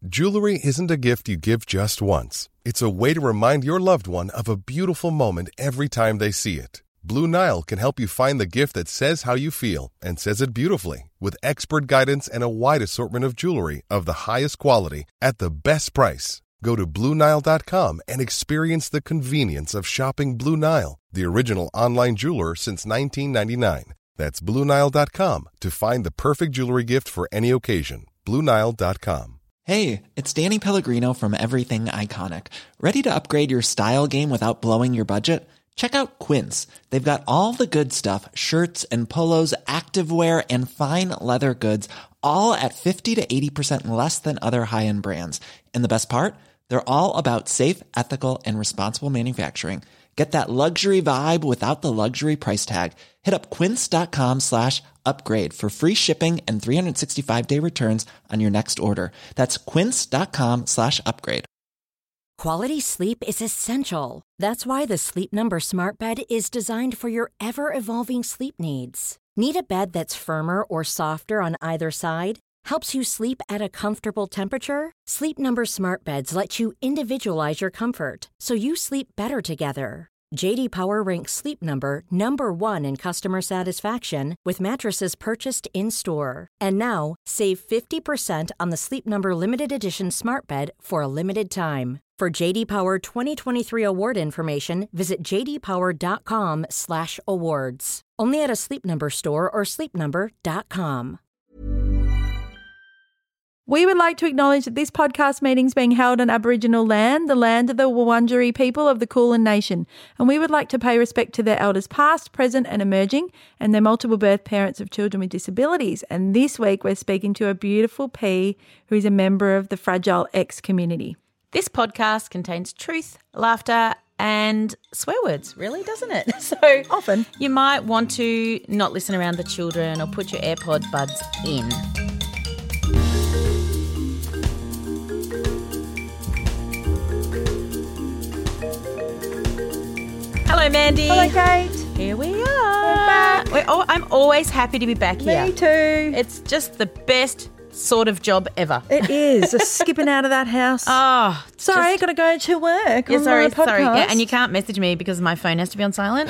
Jewelry isn't a gift you give just once. It's a way to remind your loved one of a beautiful moment every time they see it. Blue Nile can help you find the gift that says how you feel and says it beautifully, with expert guidance and a wide assortment of jewelry of the highest quality at the best price. Go to BlueNile.com and experience the convenience of shopping Blue Nile, the original online jeweler since 1999. That's BlueNile.com to find the perfect jewelry gift for any occasion. BlueNile.com. Hey, it's Danny Pellegrino from Everything Iconic. Ready to upgrade your style game without blowing your budget? Check out Quince. They've got all the good stuff, shirts and polos, activewear, and fine leather goods, all at 50 to 80% less than other high-end brands. And the best part? They're all about safe, ethical, and responsible manufacturing. Get that luxury vibe without the luxury price tag. Hit up quince.com/upgrade for free shipping and 365-day returns on your next order. That's quince.com/upgrade. Quality sleep is essential. That's why the Sleep Number Smart Bed is designed for your ever-evolving sleep needs. Need a bed that's firmer or softer on either side? Helps you sleep at a comfortable temperature? Sleep Number Smart Beds let you individualize your comfort, so you sleep better together. J.D. Power ranks Sleep Number number 1 in customer satisfaction with mattresses purchased in-store. And now, save 50% on the Sleep Number Limited Edition Smart Bed for a limited time. For J.D. Power 2023 award information, visit jdpower.com/awards. Only at a Sleep Number store or sleepnumber.com. We would like to acknowledge that this podcast meeting is being held on Aboriginal land, the land of the Wurundjeri people of the Kulin Nation, and we would like to pay respect to their elders past, present and emerging, and their multiple birth parents of children with disabilities. And this week we're speaking to a beautiful P who is a member of the Fragile X community. This podcast contains truth, laughter and swear words, really, doesn't it? So Often. You might want to not listen around the children or put your AirPod buds in. Hello, Mandy. Hello, Kate. Here we are. We're back. I'm always happy to be back here. Me too. It's just the best sort of job ever. It is. Just skipping out of that house. Oh, sorry, got to go to work. Yeah, on sorry. my podcast. Yeah, and you can't message me because my phone has to be on silent.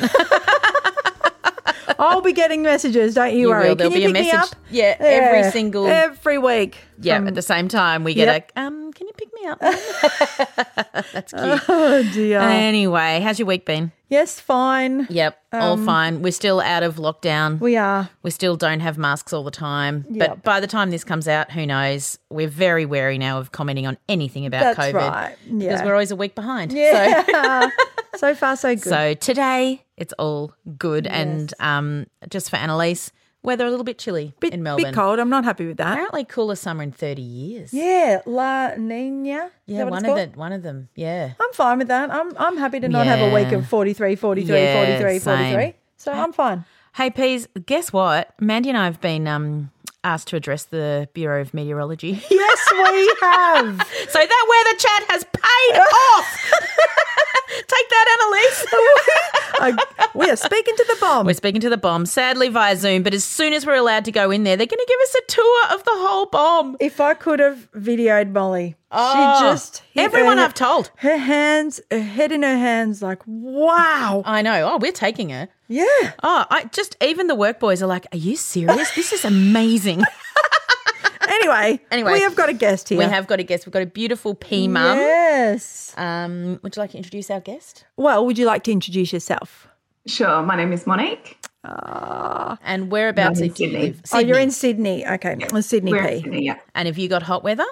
I'll be getting messages, don't you worry. Will. There'll Can be you a pick me message. up? Yeah, every week. Yeah, at the same time we get Yep. can you pick me up? That's cute. Oh, dear. Anyway, how's your week been? Yes, fine. Yep, all fine. We're still out of lockdown. We are. We still don't have masks all the time. Yep. But by the time this comes out, who knows? We're very wary now of commenting on anything about That's COVID. right. Yeah. Because we're always a week behind. Yeah. So far, so good. So today it's all good. And just for Annalise, weather a little bit chilly in Melbourne. Bit cold. I'm not happy with that. Apparently coolest summer in 30 years. Yeah, La Nina. Yeah, one of them. Yeah. I'm fine with that. I'm happy to not have a week of 43, 43, Yeah, 43, same. 43. So I'm fine. Hey, Peas, guess what? Mandy and I have been asked to address the Bureau of Meteorology. Yes, we have. So that weather chat has paid off. Take that, Annalise. We are speaking to the bomb. We're speaking to the bomb, sadly via Zoom, but as soon as we're allowed to go in there, they're going to give us a tour of the whole bomb. If I could have videoed Molly, she just hit everyone her, I've told. Her hands, her head in her hands, like, wow. I know. Oh, we're taking her. Yeah. Oh, even the work boys are like, are you serious? This is amazing. Anyway, we have got a guest here. We have got a guest. We've got a beautiful P mum. Yes. Would you like to introduce our guest? Well, would you like to introduce yourself? Sure. My name is Monique. And whereabouts I'm in do you Sydney. live? Oh, you're in Sydney. Okay. Well, Sydney We're P. in Sydney, yeah. And have you got hot weather?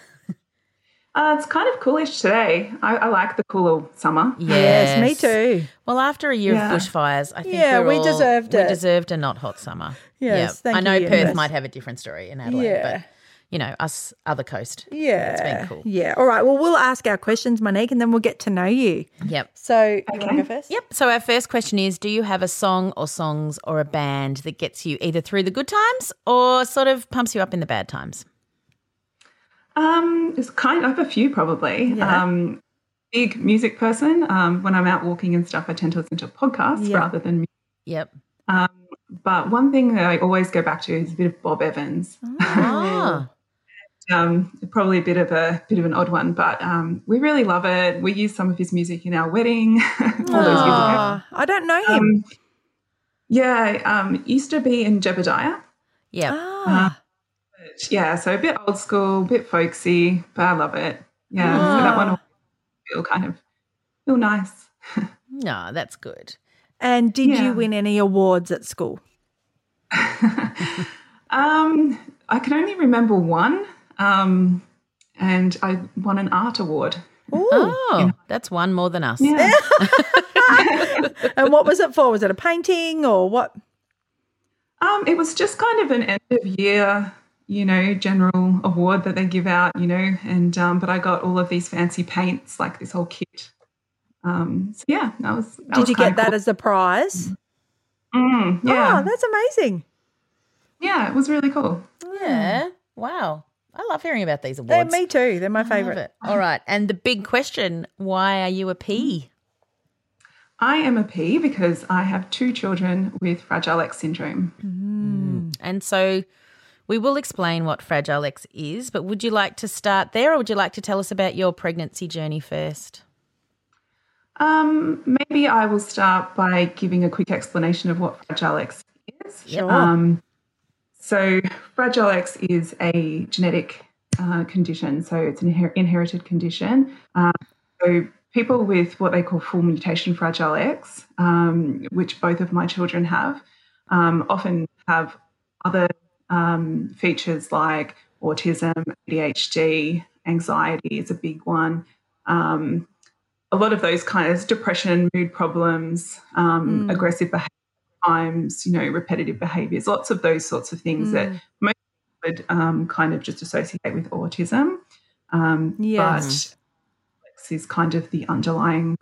It's kind of coolish today. I like the cooler summer. Yes, me too. Well, after a year Yeah. of bushfires, I think we deserved it. We deserved a not hot summer. Yes, thank I know you, Perth universe. might have a different story in Adelaide, Yeah. but, you know, us other coast. Yeah. It's been cool. Yeah. All right. Well, we'll ask our questions, Monique, and then we'll get to know you. Yep. So, you want to go first? Yep. So our first question is, do you have a song or songs or a band that gets you either through the good times or sort of pumps you up in the bad times? I have a few probably. Yeah. Big music person. When I'm out walking and stuff, I tend to listen to podcasts rather than music. Yep. But one thing that I always go back to is a bit of Bob Evans. Ah. probably a bit of an odd one, but we really love it. We use some of his music in our wedding. All those years ago. I don't know him. Used to be in Jebediah. Yeah. Yeah, so a bit old school, a bit folksy, but I love it. Yeah, so that one will feel nice. No, that's good. And did you win any awards at school? I can only remember one, and I won an art award. Oh, that's one more than us. Yeah. And what was it for? Was it a painting or what? It was just kind of an end of year, general award that they give out, and but I got all of these fancy paints, like this whole kit. So yeah, that was. Did you get that as a prize? Yeah. Oh, that's amazing. Yeah, it was really cool. Yeah. Wow. I love hearing about these awards. Me too. They're my I love favourite. it. All right. And the big question, why are you a P? I am a P because I have 2 children with Fragile X syndrome. And so we will explain what Fragile X is, but would you like to start there or would you like to tell us about your pregnancy journey first? Maybe I will start by giving a quick explanation of what Fragile X is. Sure. So Fragile X is a genetic condition, so it's an inherited condition. So people with what they call full mutation Fragile X, which both of my children have, often have other features like autism, ADHD, anxiety is a big one. A lot of those kinds, depression, mood problems, aggressive behaviour times, repetitive behaviours, lots of those sorts of things that most would kind of just associate with autism. But X is kind of the underlying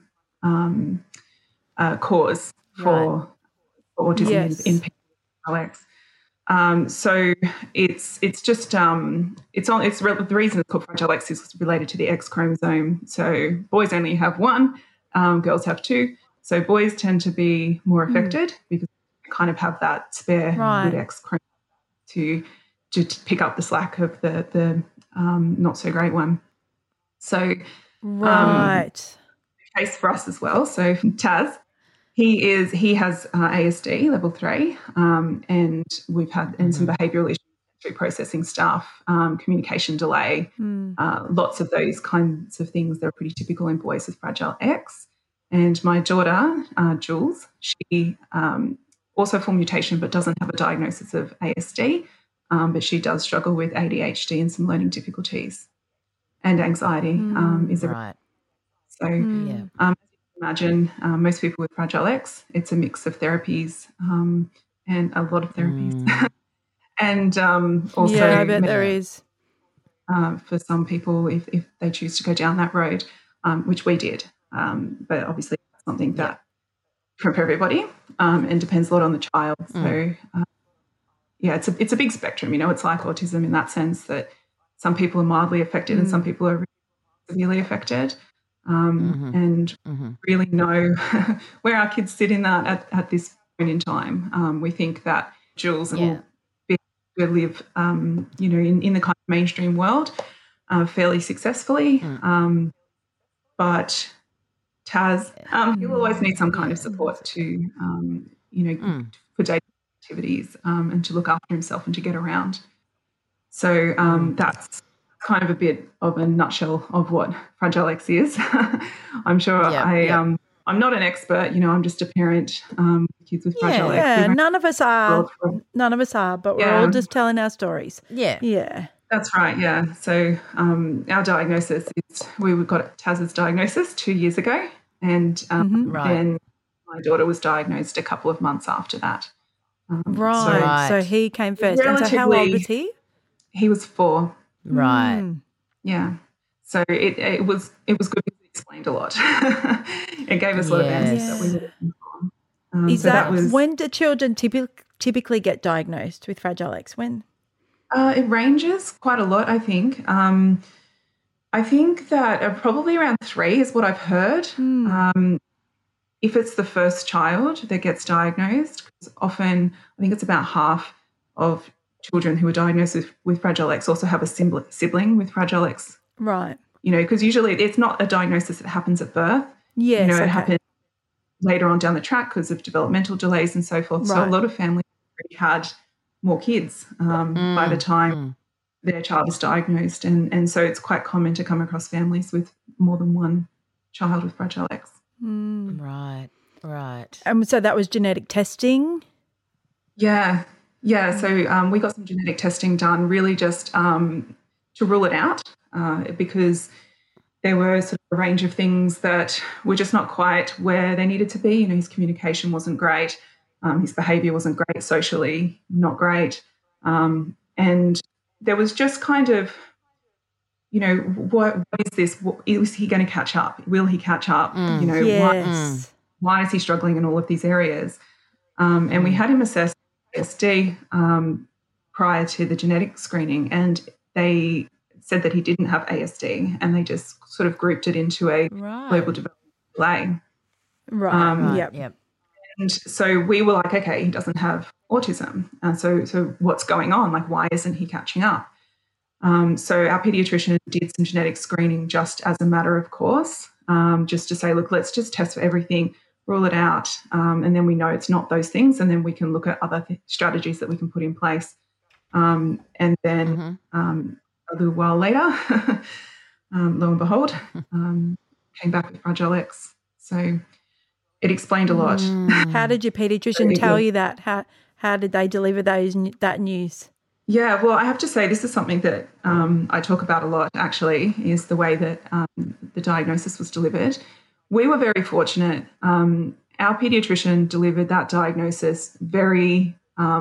cause for autism in people with X. So it's just the reason it's called Fragile X is related to the X chromosome. So boys only have 1, girls have 2. So boys tend to be more affected because they kind of have that spare good X chromosome to pick up the slack of the not so great one. So case for us as well. So Taz. He has ASD level 3, and we've had some behavioural issues through processing stuff, communication delay, lots of those kinds of things that are pretty typical in boys with Fragile X. And my daughter, Jules, she also full mutation but doesn't have a diagnosis of ASD, but she does struggle with ADHD and some learning difficulties, and anxiety is a right. So imagine most people with Fragile X, it's a mix of therapies and a lot of therapies. And also I bet there is. For some people, if they choose to go down that road, which we did. But obviously that's something that for everybody and depends a lot on the child. So, it's a big spectrum. It's like autism in that sense that some people are mildly affected and some people are really severely affected. And really know where our kids sit in that at this point in time. We think that Jules will be able to live, in the kind of mainstream world fairly successfully. But Taz, he'll always need some kind of support to, for daily activities and to look after himself and to get around. So that's kind of a bit of a nutshell of what Fragile X is. I'm sure I'm not an expert, I'm just a parent with kids with Fragile X. Yeah, none of us are, but we're all just telling our stories. Yeah. That's right, yeah. So our diagnosis is we got Taz's diagnosis 2 years ago and then my daughter was diagnosed a couple of months after that. So he came first. And so how old was he? He was 4. Right. Yeah. So it was good because it explained a lot. It gave us a lot of answers that we were looking for. When do children typically get diagnosed with Fragile X? When? It ranges quite a lot, I think. I think that probably around 3 is what I've heard. If it's the first child that gets diagnosed, 'cause often I think it's about half of children who are diagnosed with Fragile X also have a sibling with Fragile X. Right. Because usually it's not a diagnosis that happens at birth. Yes. It happens later on down the track because of developmental delays and so forth. Right. So a lot of families already had more kids by the time their child is diagnosed. And so it's quite common to come across families with more than one child with Fragile X. Right. So that was genetic testing? Yeah. So we got some genetic testing done really just to rule it out because there were sort of a range of things that were just not quite where they needed to be. His communication wasn't great. His behaviour wasn't great, socially not great. And there was just kind of, what is this? Is he going to catch up? Will he catch up? Yes. Why is he struggling in all of these areas? And we had him assessed ASD prior to the genetic screening, and they said that he didn't have ASD, and they just sort of grouped it into a global developmental delay. Right. Yep. And so we were like, okay, he doesn't have autism. So what's going on? Like, why isn't he catching up? So our pediatrician did some genetic screening just as a matter of course, just to say, look, let's just test for everything, rule it out, and then we know it's not those things, and then we can look at other strategies that we can put in place. And then a little while later, lo and behold, came back with Fragile X. So it explained a lot. How did your pediatrician tell you that? How did they deliver that news? Yeah, well, I have to say this is something that I talk about a lot, actually, is the way that the diagnosis was delivered. We were very fortunate. Our pediatrician delivered that diagnosis very,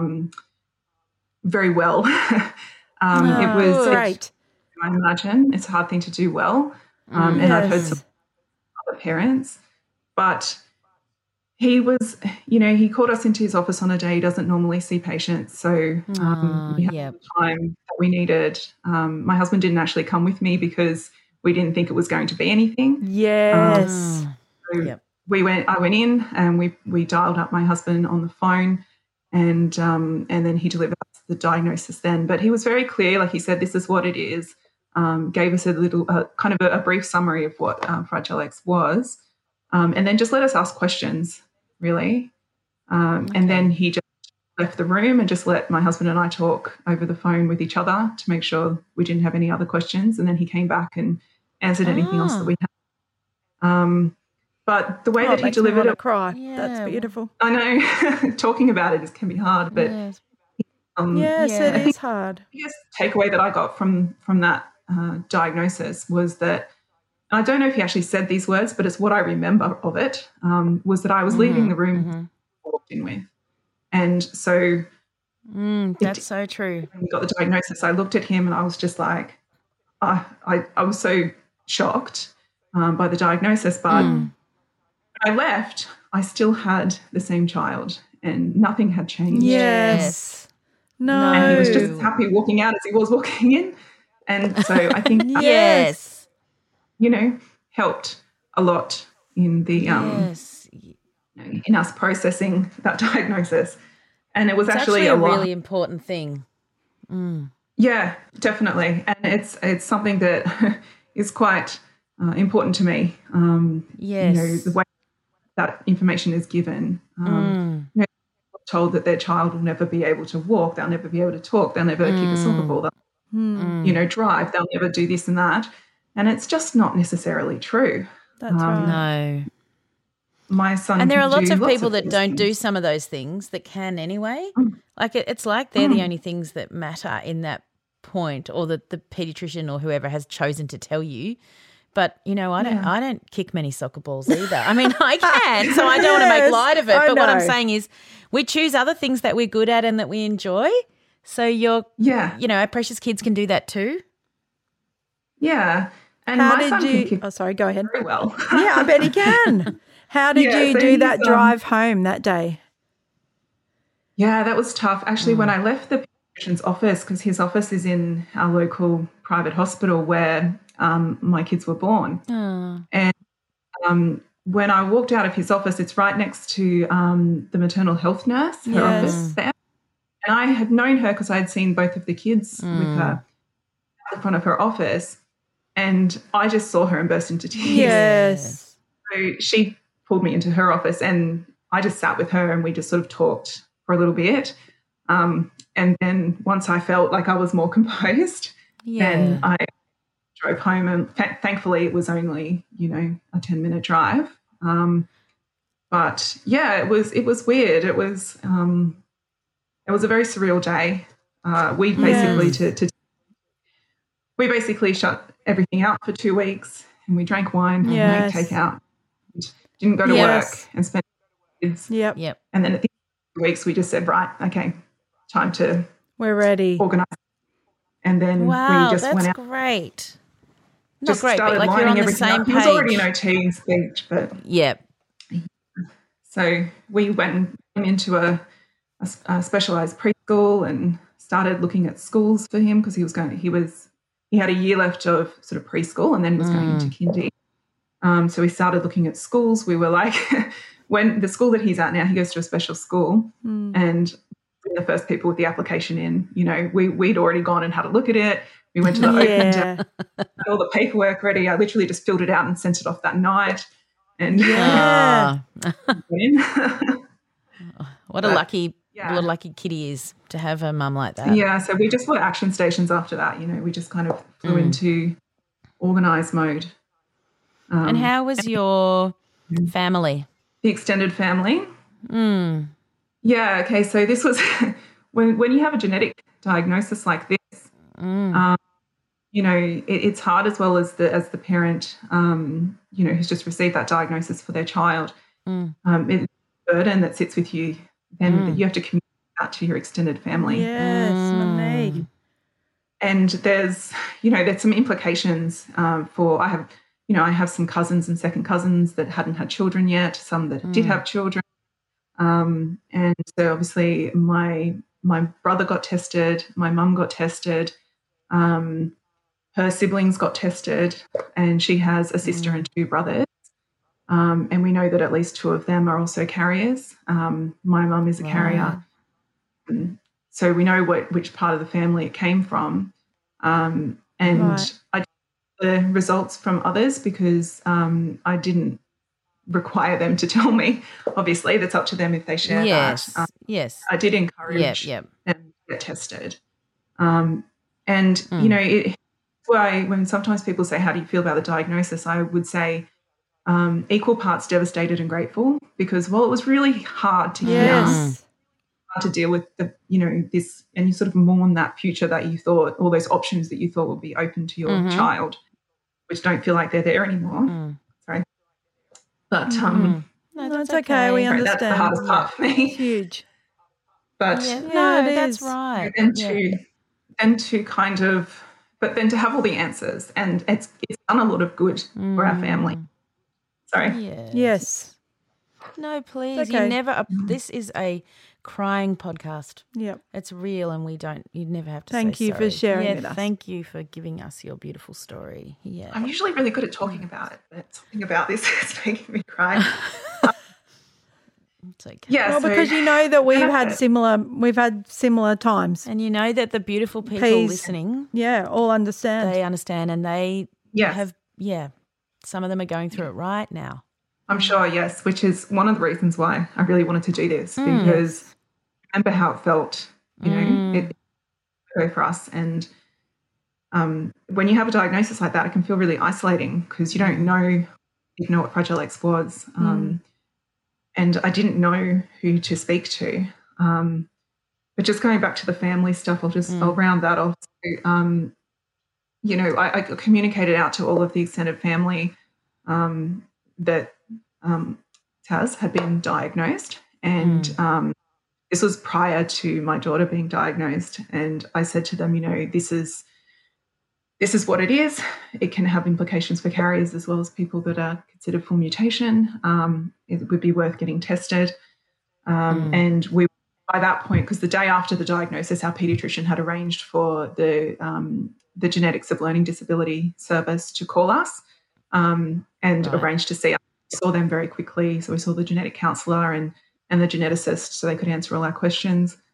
very well. It was great. I imagine it's a hard thing to do well. And I've heard some other parents, but he was, he called us into his office on a day he doesn't normally see patients. So we had the time that we needed. My husband didn't actually come with me because we didn't think it was going to be anything. Yes. I went in and we dialed up my husband on the phone, and then he delivered us the diagnosis then. But he was very clear, like he said, this is what it is. Gave us a little kind of a brief summary of what Fragile X was, and then just let us ask questions, really. And then he just left the room and just let my husband and I talk over the phone with each other to make sure we didn't have any other questions. And then he came back and answered anything else that we had. But the way that he delivered it, cry. Yeah. That's beautiful. I know. Talking about it can be hard, but it is hard. The biggest takeaway that I got from that diagnosis was that, I don't know if he actually said these words, but it's what I remember of it, was that I was leaving the room I walked in with. And so that's so true. When we got the diagnosis, I looked at him and I was just like, I was so shocked by the diagnosis, but when I left, I still had the same child and nothing had changed. Yes. No. And he was just as happy walking out as he was walking in. And so I think yes. Helped a lot in the in us processing that diagnosis. And it was actually a really important thing. Yeah, definitely. And it's something that is quite important to me. The way that information is given. Told that their child will never be able to walk, they'll never be able to talk, they'll never kick a soccer ball, they'll drive, they'll never do this and that. And it's just not necessarily true. That's right. No. My son and there are lots of lots people of that don't things. do some of those things that can anyway. Like it's like they're the only things that matter in that point, or that the pediatrician or whoever has chosen to tell you. But, I don't kick many soccer balls either. I mean, I can, so I don't want to make light of it. But what I'm saying is we choose other things that we're good at and that we enjoy. So our precious kids can do that too. Yeah. And How my did son you can kick Oh, sorry, go ahead. very well. Yeah, I bet he can. How did you so do he's, that drive home that day? Yeah, that was tough. Actually, when I left the pediatrician's office, because his office is in our local private hospital where my kids were born. And when I walked out of his office, it's right next to the maternal health nurse, her office there. And I had known her because I had seen both of the kids with her at the front of her office, and I just saw her and burst into tears. Yes. So she pulled me into her office, and I just sat with her and we just sort of talked for a little bit. And then once I felt like I was more composed, then I drove home, and thankfully it was only, a 10-minute drive. But yeah, it was weird. It was a very surreal day. We basically shut everything out for 2 weeks, and we drank wine and made takeout. Didn't go to work and spend kids. Yep. And then at the end of 2 weeks, we just said, right, okay, time to we're ready. Organize. And then we just went out. That's great. Just not great, but like you're on the same page. He was already in OT and speech, but so we went into a specialised preschool and started looking at schools for him because he had a year left of sort of preschool, and then he was going into kindy. So we started looking at schools. We were like, when the school that he's at now, he goes to a special school, and the first people with the application in, we'd already gone and had a look at it. We went to the open day, had all the paperwork ready. I literally just filled it out and sent it off that night. And what a lucky kid he is to have a mum like that. Yeah, so we just put action stations after that. We just kind of flew into organised mode. And how was your family? The extended family? Yeah, okay, so this was when you have a genetic diagnosis like this, it's hard as well as the parent, who's just received that diagnosis for their child. It's a burden that sits with you. Then you have to communicate that to your extended family. Yes, Monique. And there's some implications for I have some cousins and second cousins that hadn't had children yet, some that did have children. And so obviously my brother got tested, my mum got tested, her siblings got tested, and she has a sister and 2 brothers. And we know that at least 2 of them are also carriers. My mum is a carrier. So we know which part of the family it came from. I did the results from others because I didn't require them to tell me. Obviously, that's up to them if they share that. Yes. I did encourage them to get tested. It's why when sometimes people say, how do you feel about the diagnosis, I would say equal parts devastated and grateful, because while it was really hard to hear, hard to deal with this, and you sort of mourn that future that you thought, all those options that you thought would be open to your child, which don't feel like they're there anymore. Sorry. But no, that's okay. We understand. That's the hardest part for me. It's huge. But that's right. And to kind of, but then to have all the answers, and it's done a lot of good for our family. Sorry. Yes. No, please. Okay. You never. This is a crying podcast. Yep. It's real, and you never have to Thank say you sorry. for sharing with us. Thank you for giving us your beautiful story. Yeah. I'm usually really good at talking about it, but something about this is making me cry. It's okay. Yeah. Well, because you know that we've had similar times. And you know that the beautiful people listening, all understand. They understand, and they have, some of them are going through it right now. I'm sure, yes, which is one of the reasons why I really wanted to do this, because I remember how it felt, it for us. And when you have a diagnosis like that, it can feel really isolating because you don't know what Fragile X was. And I didn't know who to speak to. But just going back to the family stuff, I'll round that off. So, I communicated out to all of the extended family that Taz had been diagnosed, and this was prior to my daughter being diagnosed. And I said to them, this is what it is. It can have implications for carriers as well as people that are considered full mutation. It would be worth getting tested. And we, by that point, because the day after the diagnosis, our paediatrician had arranged for the Genetics of Learning Disability service to call us and arrange to see us. We saw them very quickly. So we saw the genetic counsellor and the geneticist, so they could answer all our questions.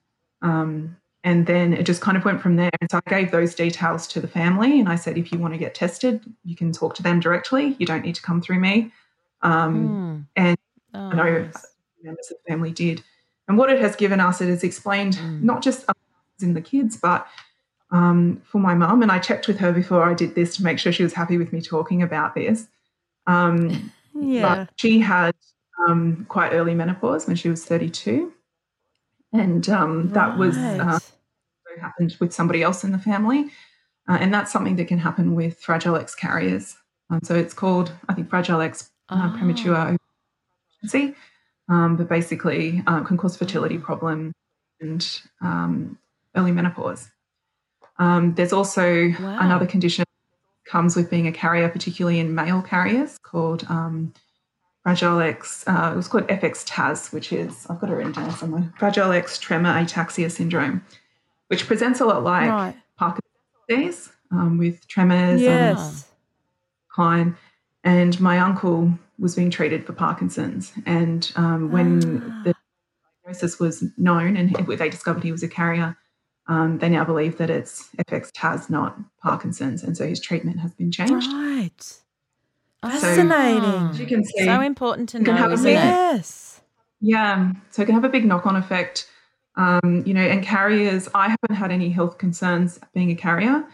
And then it just kind of went from there. And so I gave those details to the family and I said, if you want to get tested, you can talk to them directly. You don't need to come through me. And I know members of the family did. And what it has given us, it has explained not just us and the kids, but for my mum. And I checked with her before I did this to make sure she was happy with me talking about this. But she had quite early menopause when she was 32. And that was happened with somebody else in the family. And that's something that can happen with Fragile X carriers. So it's called, I think, Fragile X premature pregnancy, but basically can cause fertility problems and early menopause. There's also another condition that comes with being a carrier, particularly in male carriers, called Fragile X, it was called FX-TAS, which is, I've got it written down somewhere, Fragile X tremor ataxia syndrome, which presents a lot like Parkinson's disease with tremors and decline. And my uncle was being treated for Parkinson's. And when the diagnosis was known and they discovered he was a carrier, they now believe that it's FX-TAS, not Parkinson's. And so his treatment has been changed. Right. Fascinating. So, you can see, so important to know, isn't it? Yes. Yeah. So it can have a big knock-on effect. And carriers, I haven't had any health concerns being a carrier,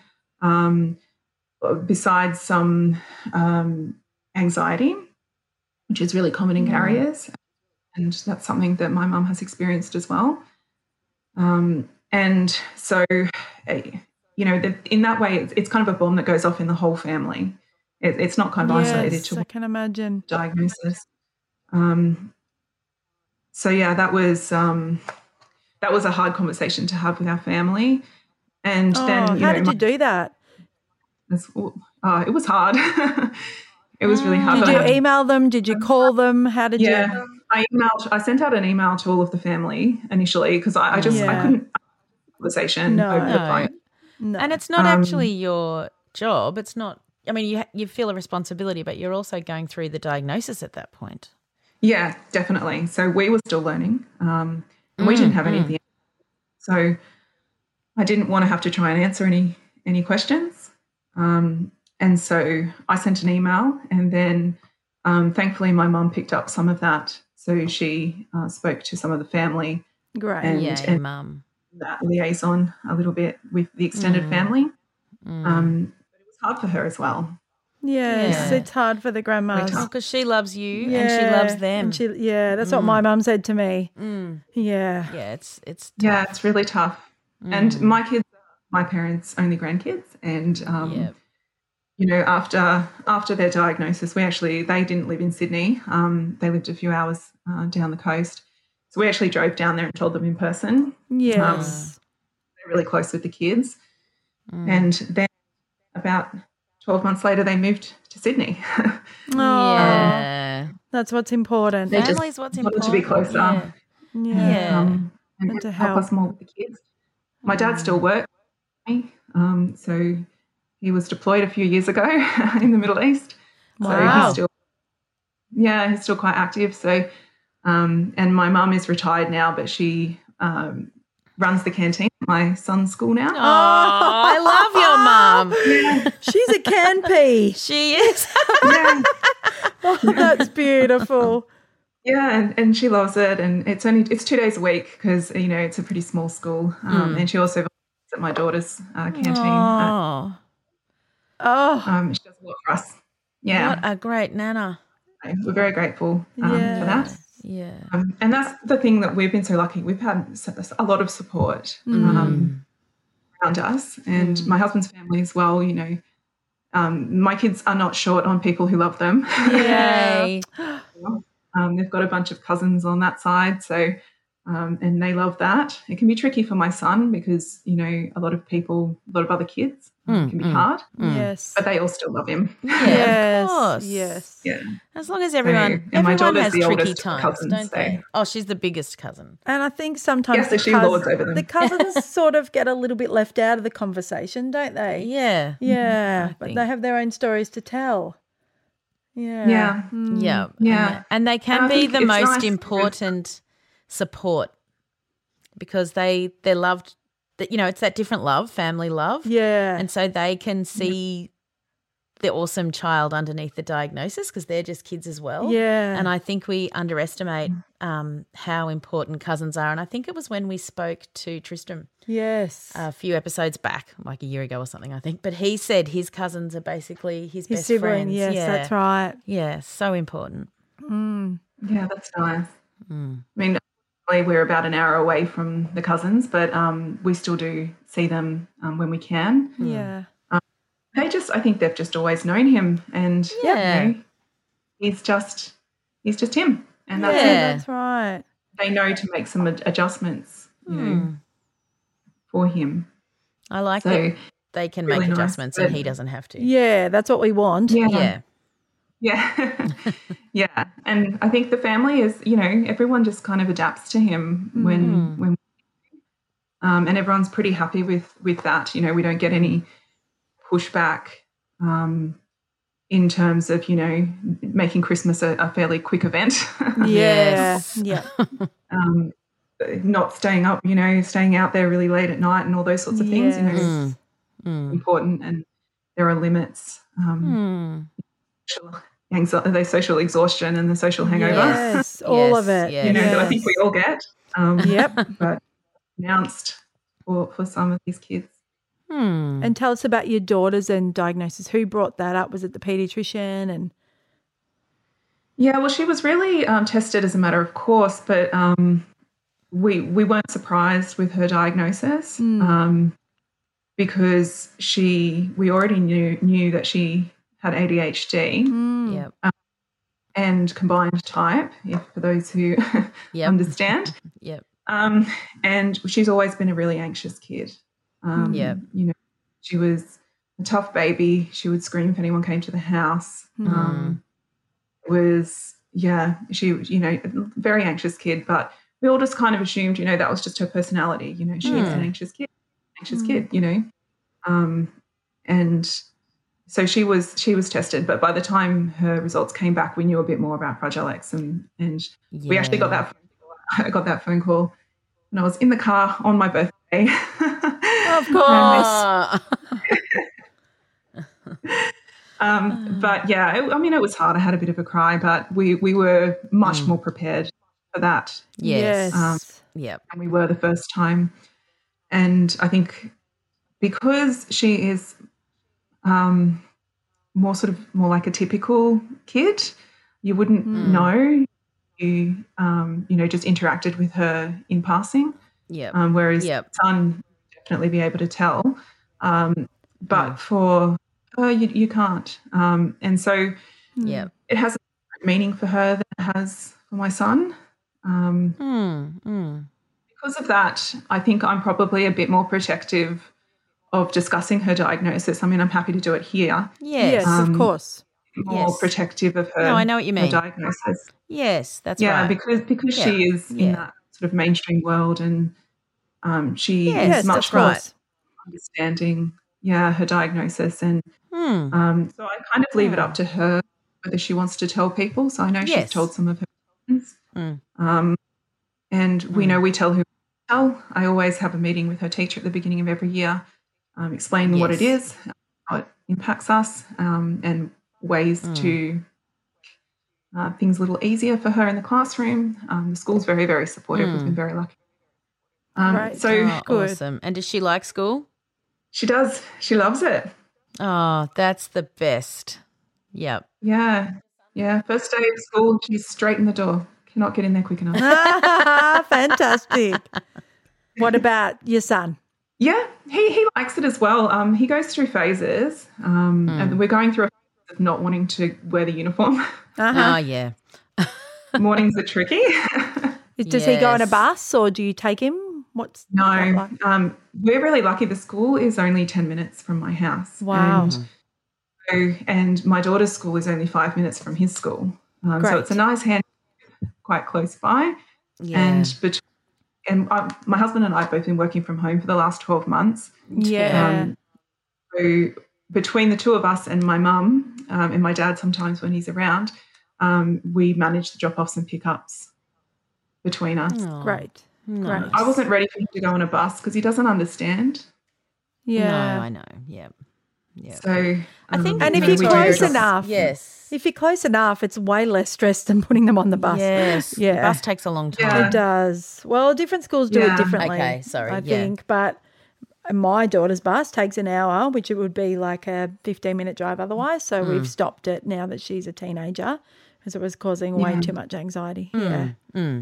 besides some anxiety, which is really common in carriers. And that's something that my mum has experienced as well. And so, in that way, it's kind of a bomb that goes off in the whole family. It's not kind of isolated to I can imagine. Diagnosis. That was a hard conversation to have with our family. And then, how did you do that? It was hard. It was really hard. Did you email them? Did you call them? How did you? I sent out an email to all of the family initially because I couldn't have a conversation over the phone. No. And it's not actually your job. It's not. I mean, you feel a responsibility, but you're also going through the diagnosis at that point. Yeah, definitely. So we were still learning, and we didn't have anything. So I didn't want to have to try and answer any questions. And so I sent an email, and then thankfully my mum picked up some of that. So she spoke to some of the family. Great. And mum. That liaison a little bit with the extended family. Hard for her as well. Yes, it's hard for the grandmas. Because she loves you and she loves them. And that's what my mum said to me. Yeah. Yeah, it's tough. Yeah, it's really tough. And my kids are my parents' only grandkids. And, after their diagnosis, they didn't live in Sydney. They lived a few hours down the coast. So we actually drove down there and told them in person. Yes. They're really close with the kids. And then about 12 months later, they moved to Sydney. That's what's important. Family's what's important. To be closer. And to help us more with the kids. My dad still works. So he was deployed a few years ago in the Middle East. Wow. So he's still quite active. So, and my mum is retired now, but she runs the canteen at my son's school now. Oh, I love your mum. Yeah. She's a can-pea. She is. That's beautiful. Yeah, and she loves it. And it's 2 days a week because, it's a pretty small school. And she also volunteers at my daughter's canteen. She does a lot for us. Yeah. What a great nana. We're very grateful for that. Yeah. And that's the thing that we've been so lucky. We've had a lot of support around us, and my husband's family as well. My kids are not short on people who love them. Yay. They've got a bunch of cousins on that side, so and they love that. It can be tricky for my son because a lot of other kids can be hard. Yes, but they all still love him. Yeah, of course. Yes. Yeah. As long as everyone has tricky times, don't they? Oh, she's the biggest cousin. And I think sometimes she lords over them. The cousins sort of get a little bit left out of the conversation, don't they? Yeah. Yeah. But they have their own stories to tell. Yeah. Yeah. And they can be the most important support because they're loved. That, you know, it's that different love, family love. Yeah. And so they can see the awesome child underneath the diagnosis because they're just kids as well. Yeah. And I think we underestimate how important cousins are. And I think it was when we spoke to Tristram Yes. a few episodes back, like a year ago or something, I think. But he said his cousins are basically his best sibling, friends. yes, yeah. that's right. Yeah, so important. Yeah, that's nice. I mean, we're about an hour away from the cousins, but we still do see them when we can. Yeah. I think they've just always known him, and you know, he's just him, and that's it. That's right. They know to make some adjustments, you know, for him. I like So that they can really make nice, adjustments and he doesn't have to. Yeah, that's what we want. Yeah. Yeah. And I think the family is, you know, everyone just kind of adapts to him when and everyone's pretty happy with that. You know, we don't get any pushback in terms of, you know, making Christmas a fairly quick event. Yes. Yeah. Not staying up, you know, staying out there really late at night and all those sorts of things, you know, Yes. is important, and there are limits. The social exhaustion and the social hangover. Yes, all of it. Yes. You know, that I Yes. think we all get. Yep. But pronounced for some of these kids. And tell us about your daughters and diagnosis. Who brought that up? Was it the pediatrician? And Yeah, well, she was really tested as a matter of course, but we weren't surprised with her diagnosis because we already knew that she had ADHD Yep. and combined type, for those who understand. Yep. And she's always been a really anxious kid. Yep. You know, she was a tough baby. She would scream if anyone came to the house. She, you know, a very anxious kid, but we all just kind of assumed, you know, that was just her personality. You know, she is an anxious kid, you know. And so she was tested, but by the time her results came back, we knew a bit more about Fragile X, and we actually got that phone call. I got that phone call when I was in the car on my birthday. of course. But yeah, I mean, it was hard. I had a bit of a cry, but we were much more prepared for that. Yes. Yep. And we were the first time. And I think because she is more like a typical kid, you wouldn't know. You know, just interacted with her in passing. Yep. Whereas son definitely be able to tell. But for her, you can't. And so it has a different meaning for her than it has for my son. Because of that, I think I'm probably a bit more protective of discussing her diagnosis. I mean, I'm happy to do it here. Yes. Of course. More protective of her. No, I know what you mean. Her diagnosis. Yes, that's right. Yeah, because she is in that sort of mainstream world, and she is much more understanding. Yeah, her diagnosis, and so I kind of leave it up to her whether she wants to tell people. So I know she's told some of her friends, and we know we tell who we tell. I always have a meeting with her teacher at the beginning of every year, explaining what it is, how it impacts us, and ways to things a little easier for her in the classroom. The school's very, very supportive. We've been very lucky. Right. So good. Awesome. And does she like school? She does. She loves it. Oh, that's the best. Yep. Yeah. Yeah. First day of school, she's straight in the door. Cannot get in there quick enough. Fantastic. What about your son? Yeah, he likes it as well. He goes through phases, and we're going through a phase of not wanting to wear the uniform. Oh, yeah. Mornings are tricky. Does he go on a bus or do you take him? What's that No, like? we're really lucky. The school is only 10 minutes from my house. Wow. And my daughter's school is only 5 minutes from his school. So it's a nice hand quite close by. Yeah. And my husband and I have both been working from home for the last 12 months. Yeah. So between the two of us and my mum and my dad sometimes when he's around, we manage the drop-offs and pick-ups between us. Oh. Great. Great. I wasn't ready for him to go on a bus because he doesn't understand. Yeah. No, I know. Yeah. Yeah. So I think And if we you're do close just- enough, Yes. if you're close enough, it's way less stress than putting them on the bus. Yes. Yeah. The bus takes a long time. Yeah. It does. Well, different schools do it Yeah. differently. Okay, sorry, I yeah. think, but my daughter's bus takes an hour, which it would be like a 15-minute drive otherwise. So we've stopped it now that she's a teenager because it was causing way too much anxiety. Yeah.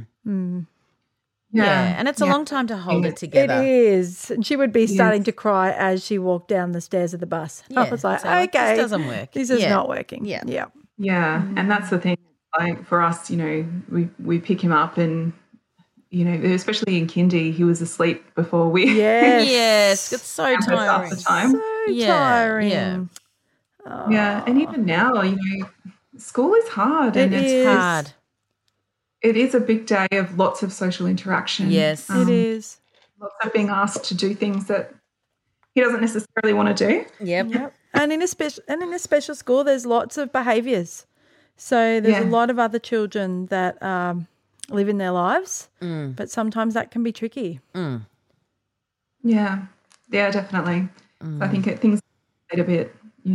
Yeah. And it's a long time to hold it It together. is. And she would be starting to cry as she walked down the stairs of the bus. I Yeah, was like, so like, this okay. doesn't work. This is Yeah. not working. Yeah. Yeah. Yeah, and that's the thing. Like for us, we pick him up, and especially in kindy, he was asleep before we. Yes. Yes. It's so half tiring. the time. So Yeah, tiring. yeah. Yeah, and even now, school is hard, It and is. Hard. it is a big day of lots of social interaction. Yes. It is. Lots of being asked to do things that he doesn't necessarily want to do. Yep. Yep. And in a special school, there's lots of behaviours. So there's a Yeah. lot of other children that live in their lives, but sometimes that can be tricky. Yeah, definitely. So I think things a bit,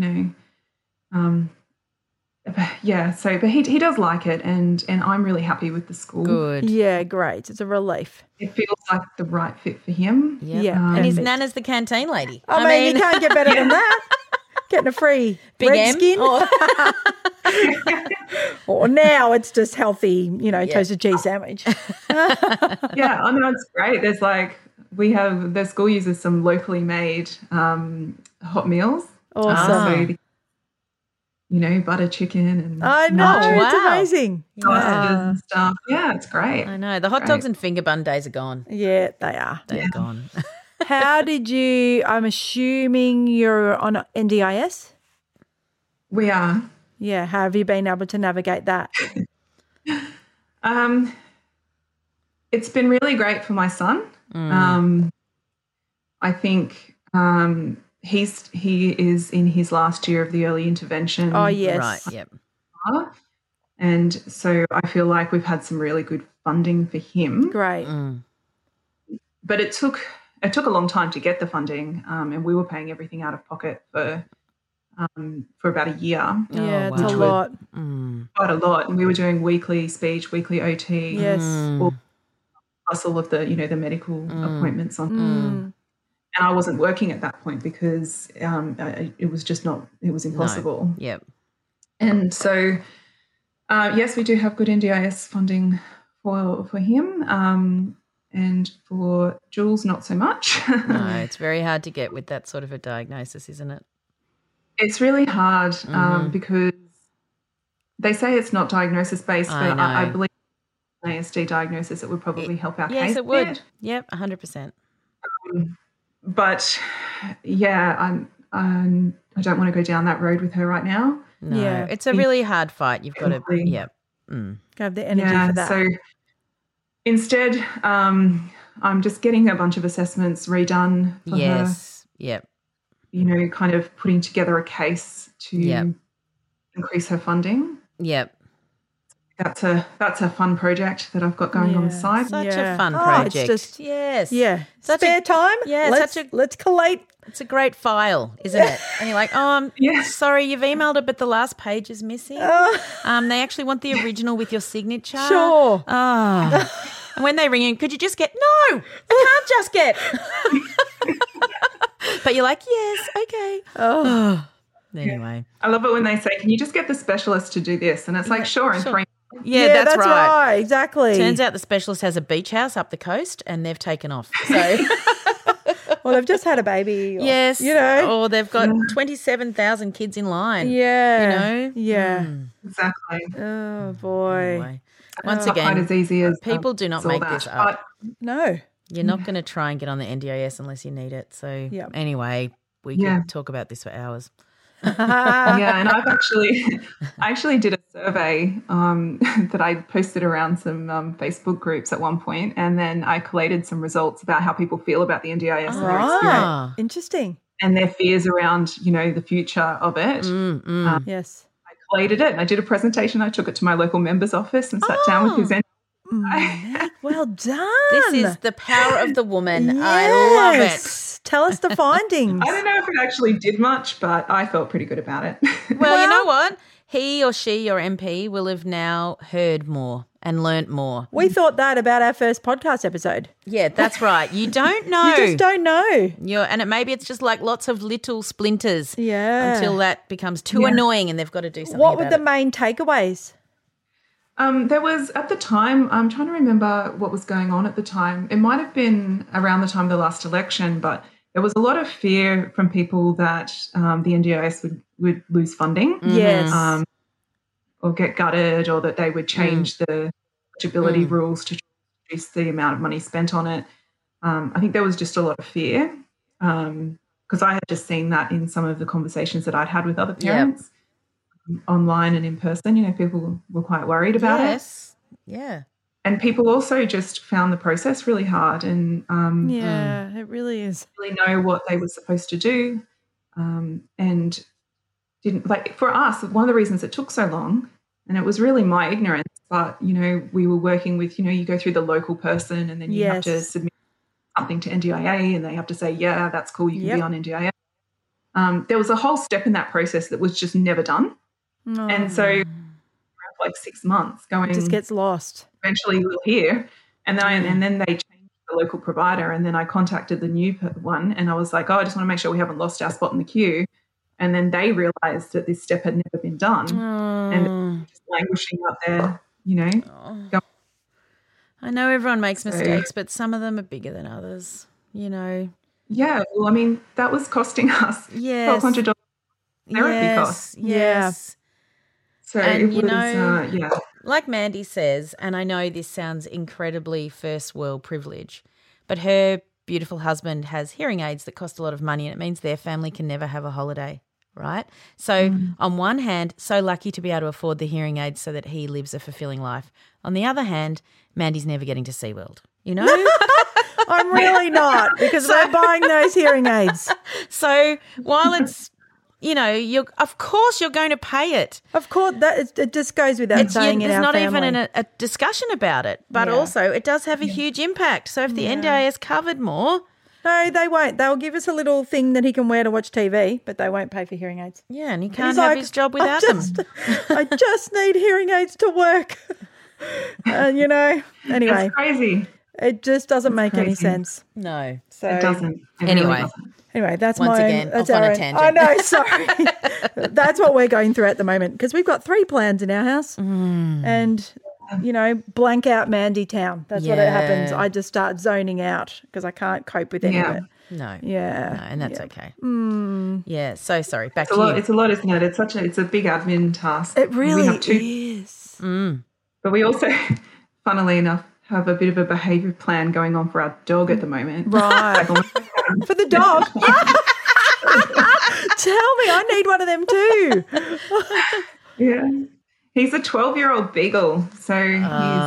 but he does like it, and I'm really happy with the school. Good. Yeah, great. It's a relief. It feels like the right fit for him. Yep. Yeah. And his Perfect. nana's the canteen lady. I mean, you can't get better than that. Getting a free Big red M. skin. Or- Or now it's just healthy, toasted cheese sandwich. Yeah, I mean, it's great. There's the school uses some locally made hot meals. Awesome. So, butter chicken and I know. Oh, It's wow. amazing. sausages and stuff. Yeah, it's great. I know. The hot dogs and finger bun days are gone. Yeah, they are. They're gone. How did you, I'm assuming you're on NDIS? We are. Yeah. How have you been able to navigate that? It's been really great for my son. I think he is in his last year of the early intervention. Oh, yes. Right. Yep. And so I feel like we've had some really good funding for him. Great. But it took a long time to get the funding, and we were paying everything out of pocket for about a year. Yeah, it's wow. a lot. Quite a lot. And we were doing weekly speech, weekly OT. Yes. Plus all of the, the medical appointments on. And I wasn't working at that point because it was impossible. Yep. And so, yes, we do have good NDIS funding for him, and for Jules, not so much. No, it's very hard to get with that sort of a diagnosis, isn't it? It's really hard because they say it's not diagnosis based, but I believe an ASD diagnosis, it would probably help our case. Yes, it a would. bit. Yep, 100%. But yeah, I don't want to go down that road with her right now. No, Yeah. it's a really hard fight. You've got to, Completely. yep. Have the energy for that. So instead, I'm just getting a bunch of assessments redone for her. Yes, yep. Kind of putting together a case to Yep. increase her funding. Yep. That's a fun project that I've got going on the Yeah. side. Such Yeah. a fun Oh, it's project. just- yes. Yeah. Such Spare a, time? Yeah, Let's collate. it's a great file, isn't it? And you're like, Yeah. sorry, you've emailed it, but the last page is missing. They actually want the original with your signature. Sure. And when they ring in, could you just get, no, I can't just get. But you're like, yes, okay. Anyway. I love it when they say, "Can you just get the specialist to do this?" And it's like, sure, in 3 Yeah, that's right. Exactly. Turns out the specialist has a beach house up the coast and they've taken off. So, well, they've just had a baby. Or, yes. Oh, Or they've got 27,000 kids in line. Yeah. Yeah. exactly. Oh, boy. Anyway. Once Not quite again, as easy as people do not as all make that. this up. No. You're not going to try and get on the NDIS unless you need it. So Yep. anyway, we Yeah. could talk about this for hours. Yeah, and I actually did a survey that I posted around some Facebook groups at one point, and then I collated some results about how people feel about the NDIS and their experience Right. Interesting. and their fears around, the future of it. Yes. I collated it and I did a presentation. I took it to my local member's office and sat down with his Meg, well done. This is the power of the woman. I love it. Tell us the findings. I don't know if it actually did much, but I felt pretty good about it. Well, you know what? He or she, your MP, will have now heard more and learnt more. We thought that about our first podcast episode. Yeah, that's right. You don't know. You just don't know. And maybe it's just like lots of little splinters Yeah. until that becomes too annoying and they've got to do something What were about the it. main takeaways? There was, at the time, I'm trying to remember what was going on at the time. It might have been around the time of the last election, but there was a lot of fear from people that the NDIS would lose funding. Yes. Or get gutted, or that they would change the eligibility rules to reduce the amount of money spent on it. I think there was just a lot of fear because I had just seen that in some of the conversations that I'd had with other parents online and in person. You know, people were quite worried about it. Yeah. And people also just found the process really hard and Yeah, it really is. really know what they were supposed to do and didn't, like, for us, one of the reasons it took so long, and it was really my ignorance, but, you know, we were working with, you know, you go through the local person and then you have to submit something to NDIA and they have to say, yeah, that's cool, you can be on NDIA. There was a whole step in that process that was just never done. No. And so around like 6 months going, It just gets lost. eventually we'll hear. And then they changed the local provider, and then I contacted the new one and I was like, oh, I just want to make sure we haven't lost our spot in the queue. And then they realised that this step had never been done and just languishing out there, you know. I know everyone makes mistakes, but some of them are bigger than others, you know. Yeah, well, I mean, that was costing us $1,200 therapy costs. Yes. So And, it you was, know, like Mandy says, and I know this sounds incredibly first world privilege, but her beautiful husband has hearing aids that cost a lot of money, and it means their family can never have a holiday, right? So on one hand, so lucky to be able to afford the hearing aids so that he lives a fulfilling life. On the other hand, Mandy's never getting to SeaWorld, you know? I'm really not, because we're buying those hearing aids. So while it's, you know, of course you're going to pay it. Of course, it just goes without saying in there's our not family. even a discussion about it, but also it does have a huge impact. So if the NDIS covered more. No, they won't. They'll give us a little thing that he can wear to watch TV, but they won't pay for hearing aids. Yeah, and he can't He's have like, his job without them. I just need hearing aids to work. You know, anyway. It's crazy. It just doesn't make any crazy. sense. No. So It doesn't. It Anyway. really doesn't. Anyway, that's Once my again, that's off on our a own- tangent. I know, sorry. That's what we're going through at the moment because we've got 3 plans in our house, and you know, blank out Mandy Town. That's what it happens. Yeah. I just start zoning out because I can't cope with any of it. No. Yeah, No, and that's okay. Mm. Yeah, so sorry. Back It's to a you. lot. It's a lot, isn't it? It's a big admin task. It really we have 2, is. but we also, funnily enough, have a bit of a behaviour plan going on for our dog at the moment. Right. For the dog. Tell me, I need one of them too. Yeah. He's a 12-year-old beagle. So he's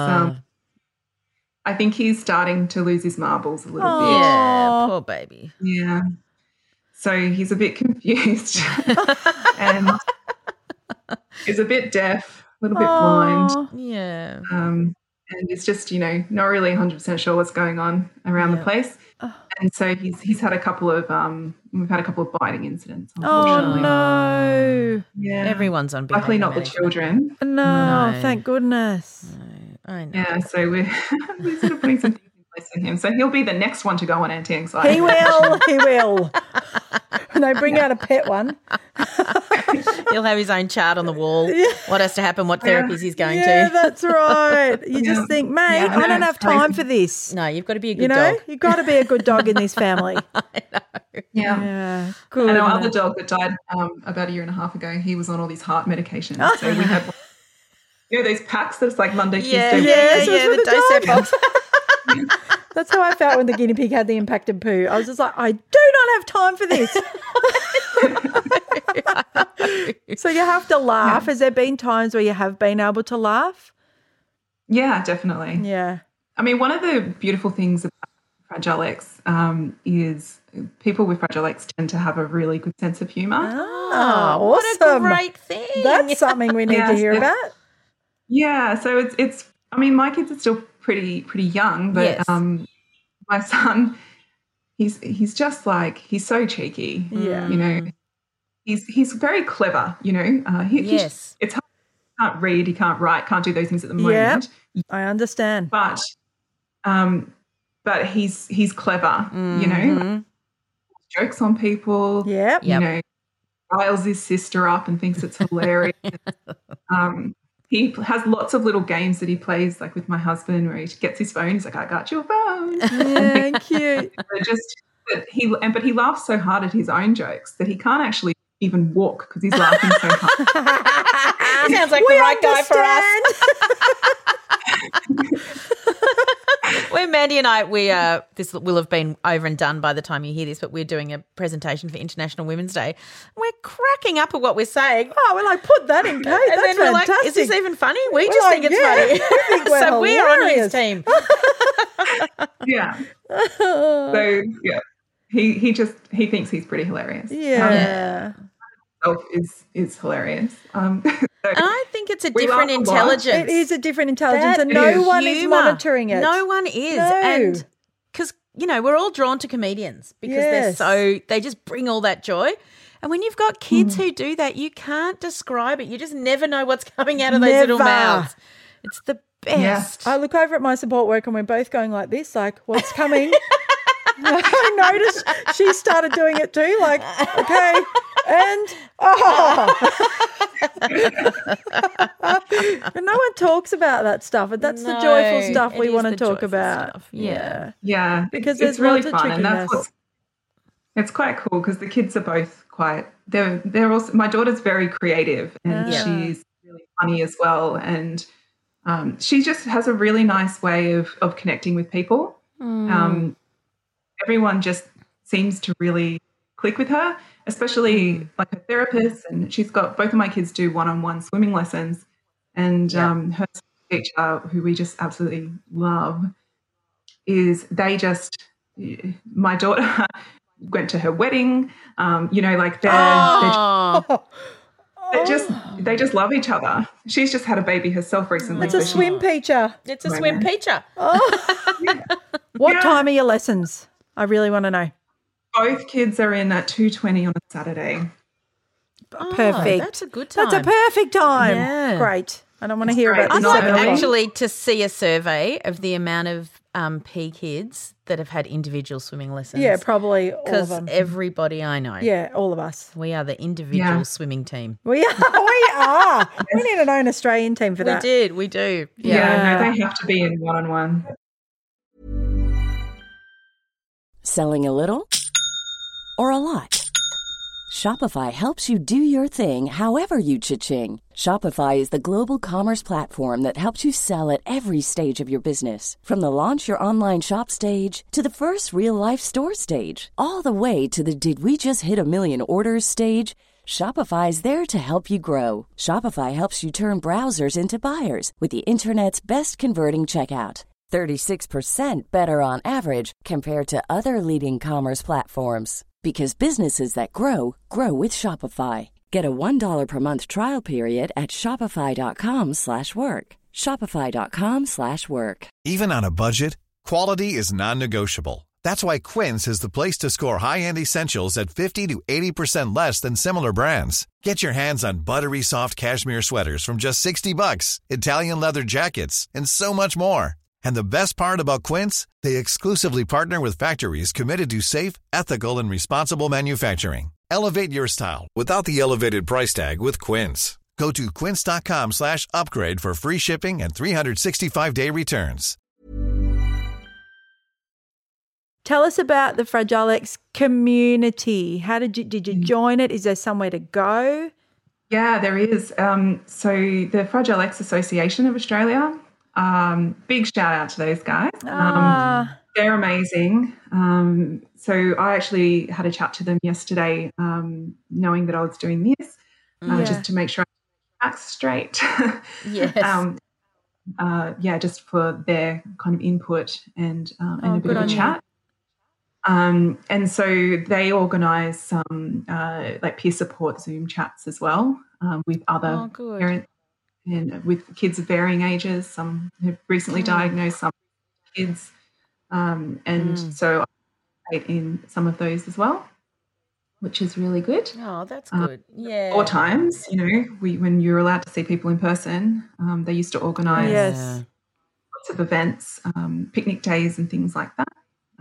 I think he's starting to lose his marbles a little Yeah, poor baby. bit. Yeah. So he's a bit confused and he's a bit deaf, a little bit blind. Yeah. And it's just, you know, not really 100% sure what's going on around the place. And so he's had a couple of we've had a couple of biting incidents, Oh unfortunately. no. Yeah. Everyone's on behavior Luckily not the management. children. No, No. thank goodness. I know. Yeah, so we're sort of putting some things in place for him. So he'll be the next one to go on anti-anxiety. He will. He will. When they bring out a pet one. He'll have his own chart on the wall. What has to happen, what therapies he's going Yeah, to. that's right. You just think, mate, Yeah, I don't it's have time crazy. for this. No, you've got to be a good You know, dog. you've got to be a good dog in this family. Yeah. Yeah, good. And our other dog that died about 1.5 years ago, he was on all these heart medications. So we had, you know, those packs that's like Monday, Yeah, Tuesday. Yes, yeah, it was the for the Dosette dog. box. That's how I felt when the guinea pig had the impacted poo. I was just like, I do not have time for this. So you have to laugh. Has there been times where you have been able to laugh? Yeah, definitely. Yeah. I mean, one of the beautiful things about Fragile X is people with Fragile X tend to have a really good sense of humour. Oh, What a awesome. great thing. That's something we need to Yes, hear yes. about. Yeah, so it's. I mean, my kids are still pretty young, but Yes. my son, he's just like, he's so cheeky. Yeah. You know, he's very clever. You know, Yes. it's hard. He can't read, he can't write, can't do those things at the Yeah. moment. I understand. But he's clever. You know, Mhm. jokes on people. Yep. Yep. You know, riles his sister up and thinks it's hilarious. He has lots of little games that he plays, like with my husband, where he gets his phone. He's like, "I got your phone." Yeah, cute. But he laughs so hard at his own jokes that he can't actually even walk because he's laughing so hard. Sounds like the right guy for us. When Mandy and I, this will have been over and done by the time you hear this, but we're doing a presentation for International Women's Day. We're cracking up at what we're saying. Oh, we're like, put that in, Kate. And That's then we're like, fantastic. is this even funny? We We're just like, think it's yeah, funny. we think we're So we're on his hilarious. team. Yeah. So yeah, he thinks he's pretty hilarious. Yeah. Is hilarious. And I think it's a We different laugh a lot. intelligence. It is a different intelligence, That and no is one is humour. monitoring it. No one is. No. And because, you know, we're all drawn to comedians because Yes. they just bring all that joy. And when you've got kids who do that, you can't describe it. You just never know what's coming out of those little Never. mouths. It's the best. I look over at my support work and we're both going like this, like, what's coming? I noticed she started doing it too, like, okay, and but no one talks about that stuff, and that's the No, joyful stuff it we is want to the talk joyful about. stuff. Yeah. Yeah, Because it's there's really lots of fun, and that's trickiness. it's quite cool because the kids are both quite. They're also. My daughter's very creative, and Yeah. she's really funny as well, and she just has a really nice way of connecting with people. Everyone just seems to really click with her, especially like her therapist. And she's got both of my kids do one-on-one swimming lessons, and her teacher, who we just absolutely love, my daughter went to her wedding. You know, like they just love each other. She's just had a baby herself recently. It's a swim teacher. It's a swim teacher. What time are your lessons? I really want to know. Both kids are in at 2:20 on a Saturday. Perfect. That's a good time. That's a perfect time. Yeah. Great. I don't want to hear great. about I'd this. Not like early. actually to see a survey of the amount of P kids that have had individual swimming lessons. Yeah, probably all of Because them. everybody I know. Yeah, all of us. We are the individual Yeah. swimming team. We are. We need an own Australian team for that. We do. Yeah, no, they have to be in one-on-one. Selling a little or a lot? Shopify helps you do your thing however you cha-ching. Shopify is the global commerce platform that helps you sell at every stage of your business. From the launch your online shop stage to the first real-life store stage, all the way to the did we just hit a million orders stage. Shopify is there to help you grow. Shopify helps you turn browsers into buyers with the internet's best converting checkout. 36% better on average compared to other leading commerce platforms. Because businesses that grow, grow with Shopify. Get a $1 per month trial period at shopify.com/work. Shopify.com/work. Even on a budget, quality is non-negotiable. That's why Quince is the place to score high-end essentials at 50 to 80% less than similar brands. Get your hands on buttery soft cashmere sweaters from just $60, Italian leather jackets, and so much more. And the best part about Quince, they exclusively partner with factories committed to safe, ethical, and responsible manufacturing. Elevate your style without the elevated price tag with Quince. Go to quince.com/upgrade for free shipping and 365-day returns. Tell us about the Fragile X community. How did you join it? Is there somewhere to go? Yeah, there is. So the Fragile X Association of Australia, big shout out to those guys. They're amazing. So I actually had a chat to them yesterday, knowing that I was doing this, just to make sure I act straight. Yes. Just for their kind of input and a bit good of a on you. chat. And so they organise some like peer support Zoom chats as well with other good. parents and with kids of varying ages. Some have recently diagnosed, some kids, and so I participate in some of those as well, which is really good. Oh, that's good. Yeah. 4 times, when you're allowed to see people in person, they used to organise lots of events, picnic days and things like that.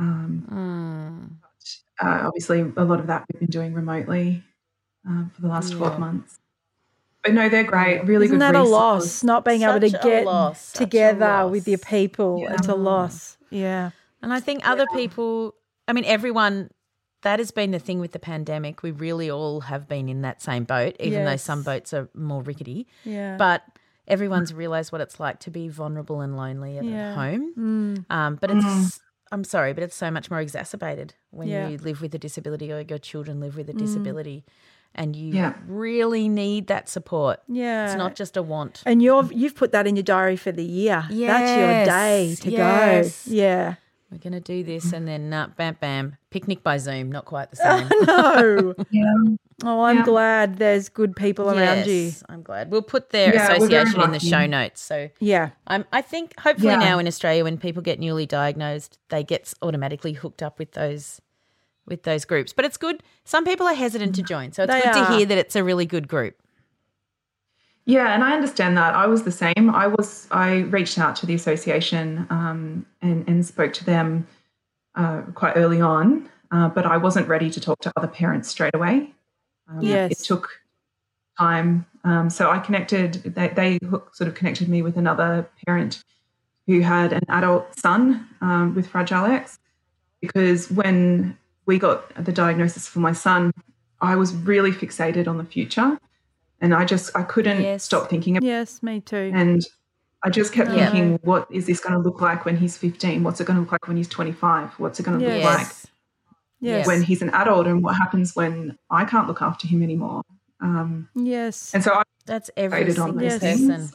Obviously, a lot of that we've been doing remotely for the last 12 months. But no, they're great. Really Isn't good that resource. a loss, not being able to get together with your people? Yeah. It's a loss. Yeah. And I think other people, everyone, that has been the thing with the pandemic. We really all have been in that same boat, even though some boats are more rickety. Yeah. But everyone's realised what it's like to be vulnerable and lonely at home. But it's, I'm sorry, but it's so much more exacerbated when you live with a disability or your children live with a disability. And you really need that support. Yeah. It's not just a want. And you've put that in your diary for the year. Yes. That's your day to go. Yeah. We're going to do this and then bam, bam, picnic by Zoom, not quite the same. No. Oh, I'm glad there's good people around you. I'm glad. We'll put their association in the show notes. So I think hopefully now in Australia when people get newly diagnosed, they get automatically hooked up with those groups. But it's good. Some people are hesitant to join, so it's good to hear that it's a really good group. Yeah, and I understand that. I was the same. I reached out to the association and spoke to them quite early on, but I wasn't ready to talk to other parents straight away. It took time. So I connected, they sort of connected me with another parent who had an adult son with Fragile X, because when we got the diagnosis for my son, I was really fixated on the future. And I couldn't stop thinking about it. Yes, me too. And I just kept thinking, what is this going to look like when he's 15? What's it going to look like when he's 25? What's it going to look like when he's an adult? And what happens when I can't look after him anymore? And so that's every single person.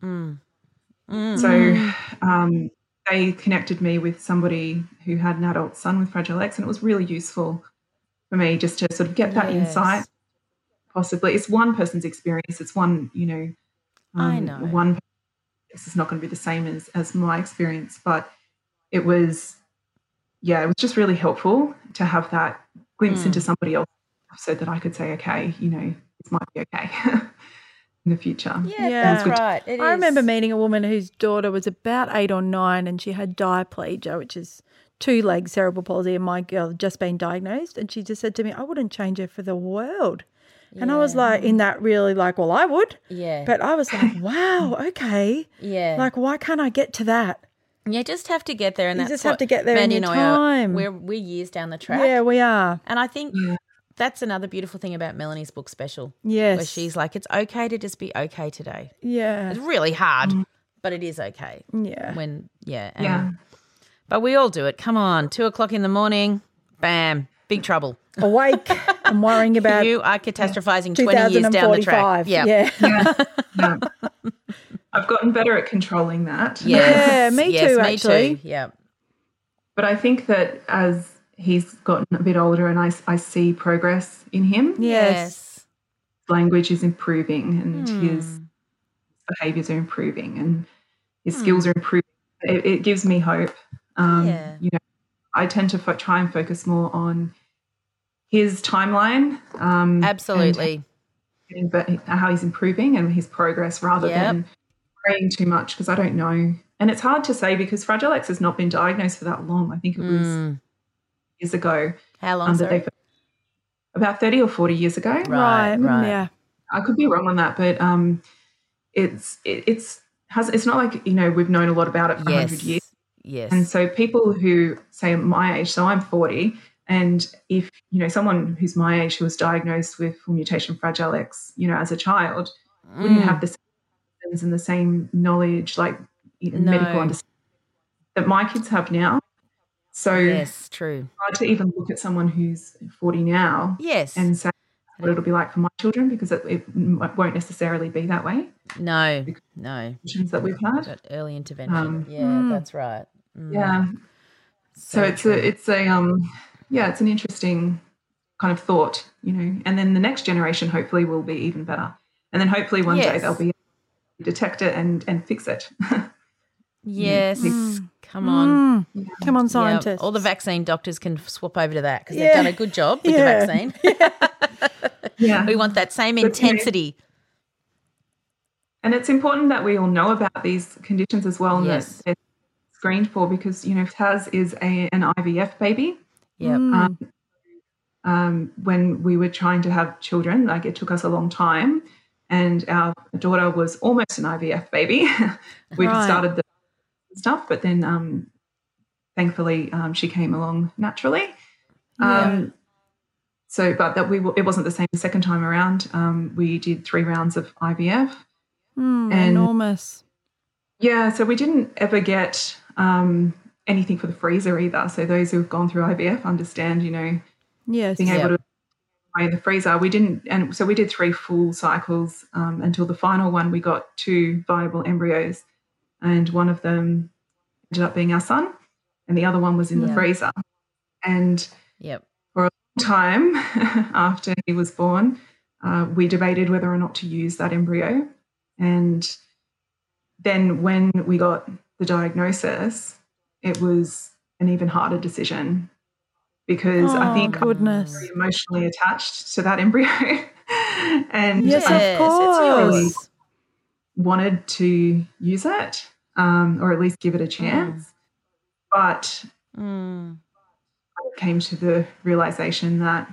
So they connected me with somebody who had an adult son with Fragile X, and it was really useful for me just to sort of get that insight. Possibly, it's one person's experience. It's one, I know. One. This is not going to be the same as my experience, but it was just really helpful to have that glimpse into somebody else, so that I could say, okay, this might be okay in the future. Yeah, that's right. I remember meeting a woman whose daughter was about 8 or 9, and she had diplegia, which is 2-leg cerebral palsy, and my girl had just been diagnosed, and she just said to me, I wouldn't change her for the world. And I was like, in that really well, I would. Yeah. But I was like, wow, okay. Yeah. Like, why can't I get to that? You just have to get there. And you just have to get there in your time. We're years down the track. Yeah, we are. And I think that's another beautiful thing about Melanie's book special. Yes. Where she's like, it's okay to just be okay today. Yeah. It's really hard, but it is okay. Yeah. But we all do it. Come on, 2:00 in the morning, bam, big trouble. Awake and worrying about you are catastrophizing 20 years down the track. Yeah. I've gotten better at controlling that. Yes. Me too, actually. Me too. Yeah. But I think that as he's gotten a bit older and I see progress in him. Yes. Language is improving and his behaviours are improving and his skills are improving. It gives me hope. I tend to try and focus more on his timeline. Absolutely. And how he's improving and his progress rather than praying too much, because I don't know. And it's hard to say because Fragile X has not been diagnosed for that long. I think it was years ago. How long, sorry? About 30 or 40 years ago. Right. Yeah. I could be wrong on that, but it's not like, we've known a lot about it for 100 years. Yes. And so people who say my age, so I'm 40, and if, someone who's my age who was diagnosed with full mutation Fragile X, as a child, wouldn't have the same symptoms and the same knowledge, medical understanding that my kids have now. So yes, true. It's hard to even look at someone who's 40 now and say what it'll be like for my children, because it won't necessarily be that way. No. That we've had. That early intervention. That's right. Yeah. So it's an interesting kind of thought, and then the next generation hopefully will be even better. And then hopefully one day they'll be detect it and fix it. Yes. Come on. Come on, Yeah, scientists. all the vaccine doctors can swap over to that because they've done a good job with the vaccine. Yeah. We want that same intensity. And it's important that we all know about these conditions as well, and Yes. that they're screened for, because, Taz is an IVF baby. Yep. When we were trying to have children, like, it took us a long time, and our daughter was almost an IVF baby. We'd Right. started the stuff, but then thankfully she came along naturally. So, but it wasn't the same the second time around. We did 3 rounds of IVF. And enormous. yeah, so we didn't ever get anything for the freezer either. So those who've gone through IVF understand, Yes. being able to buy in the freezer. We didn't, and so we did 3 full cycles until the final one. We got 2 viable embryos, and one of them ended up being our son, and the other one was in the freezer. And Yep. for a long time after he was born, we debated whether or not to use that embryo. And then when we got the diagnosis, it was an even harder decision, because I think goodness. I'm very emotionally attached to that embryo. And Yes, I of course. really wanted to use it, or at least give it a chance. But I came to the realization that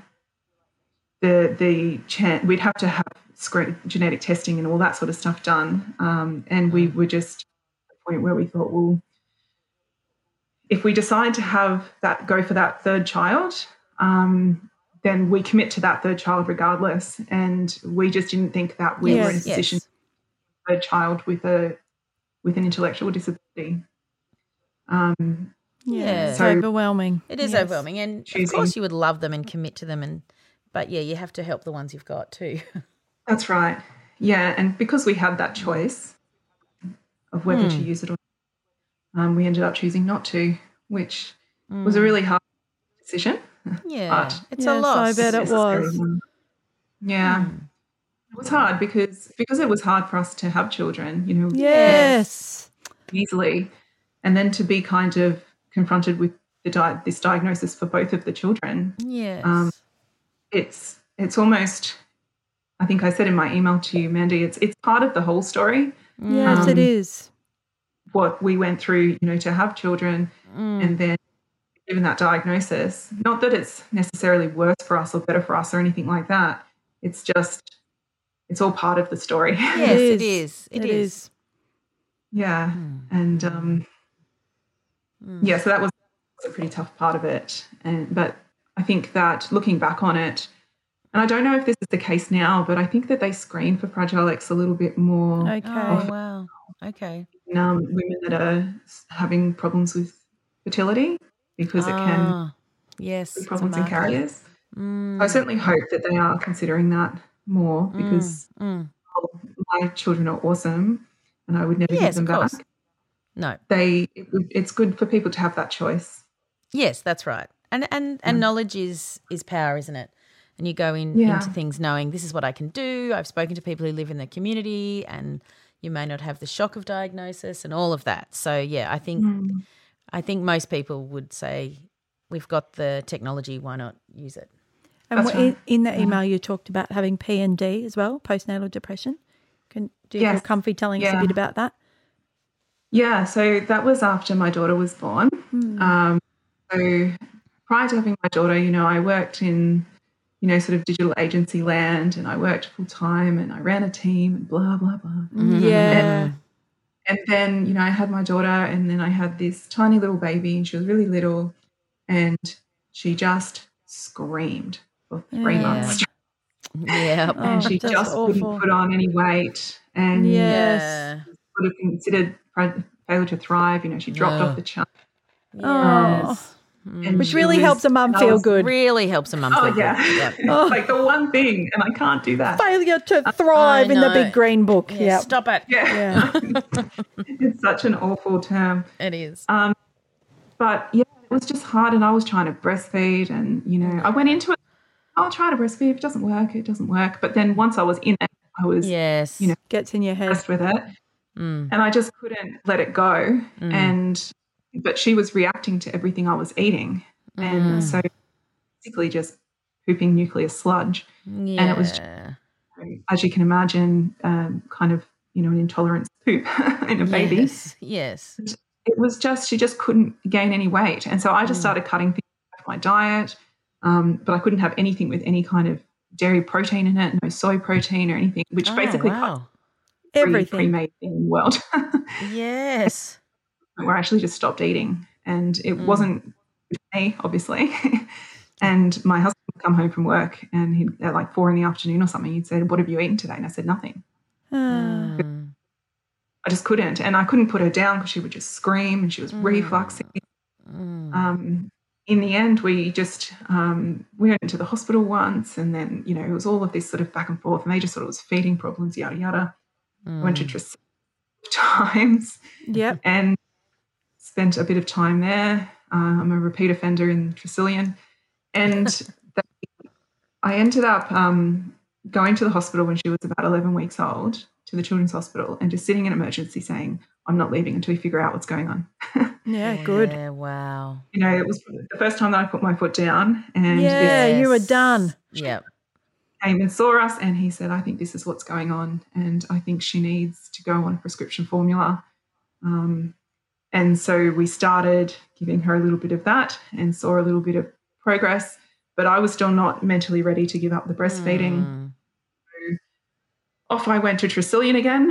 we'd have to have genetic testing and all that sort of stuff done, and we were just at the point where we thought, well, if we decide to go for that 3rd child, then we commit to that 3rd child regardless. And we just didn't think that we were in a position to have a 3rd child with an intellectual disability. It's So overwhelming. It is overwhelming. And of course you would love them and commit to them. But yeah, you have to help the ones you've got too. That's right. Yeah, and because we had that choice of whether to use it or not, we ended up choosing not to, which was a really hard decision. Yeah, But it's a loss. I bet it was. Yeah. It was hard because it was hard for us to have children, Yes. easily, and then to be kind of confronted with this diagnosis for both of the children. Yes. It's almost, I think I said in my email to you, Mandy, it's part of the whole story. Yes, it is. What we went through, to have children, and then given that diagnosis. Not that it's necessarily worse for us or better for us or anything like that. It's just, it's all part of the story. Yes, it is. It is. Yeah. And so that was a pretty tough part of it. But I think that looking back on it, and I don't know if this is the case now, but I think that they screen for Fragile X a little bit more. Okay. Oh, wow. Okay. Women that are having problems with fertility, because it can yes, be problems in carriers. I certainly hope that they are considering that more, because my children are awesome and I would never give them back. No. It's good for people to have that choice. Yes, that's right. And knowledge is power, isn't it? And you go into things knowing this is what I can do. I've spoken to people who live in the community, and you may not have the shock of diagnosis and all of that. So, yeah, I think most people would say we've got the technology, why not use it? And in the email you talked about having PND as well, postnatal depression. Do you feel comfy telling us a bit about that? Yeah, so that was after my daughter was born. So prior to having my daughter, I worked in, sort of digital agency land, and I worked full time, and I ran a team and blah, blah, blah. Yeah. And then, I had my daughter, and then I had this tiny little baby, and she was really little, and she just screamed for 3 months. Yeah. And she just wouldn't put on any weight, and would have considered failure to thrive. She dropped off the chart. Which really helps a mum feel good. Really helps a mum feel good. Yeah. Like the one thing, and I can't do that. Failure to thrive in the big green book. Yeah. Stop it. Yeah. It's such an awful term. It is. But yeah, it was just hard, and I was trying to breastfeed, and I went into it, I'll try to breastfeed. If it doesn't work, it doesn't work. But then once I was in it, I was, Yes. Gets in your head. obsessed with it. And I just couldn't let it go. But she was reacting to everything I was eating. And so basically just pooping nuclear sludge. Yeah. And it was, as you can imagine, kind of, an intolerance poop in a baby. Yes. It was just, she just couldn't gain any weight. And so I just started cutting things out of my diet. But I couldn't have anything with any kind of dairy protein in it, no soy protein or anything, which basically cuts everything pre-made thing in the world. Yes. We're actually just stopped eating. And it wasn't with me, obviously. And my husband would come home from work and he'd at like 4 PM or something, he'd say, "What have you eaten today?" And I said, "Nothing." I just couldn't. And I couldn't put her down because she would just scream and she was refluxing. In the end, we just we went to the hospital once, and then it was all of this sort of back and forth, and they just thought it was feeding problems, yada yada. I went to Tresillian times, and spent a bit of time there. I'm a repeat offender in Tresillian, and I ended up going to the hospital when she was about 11 weeks old, to the Children's Hospital, and just sitting in emergency saying, "I'm not leaving until we figure out what's going on." Yeah, good. Yeah, wow. It was the first time that I put my foot down, and you were done. Yep. Came and saw us, and he said, "I think this is what's going on, and I think she needs to go on a prescription formula." And so we started giving her a little bit of that and saw a little bit of progress, but I was still not mentally ready to give up the breastfeeding. So off I went to Tresillian again,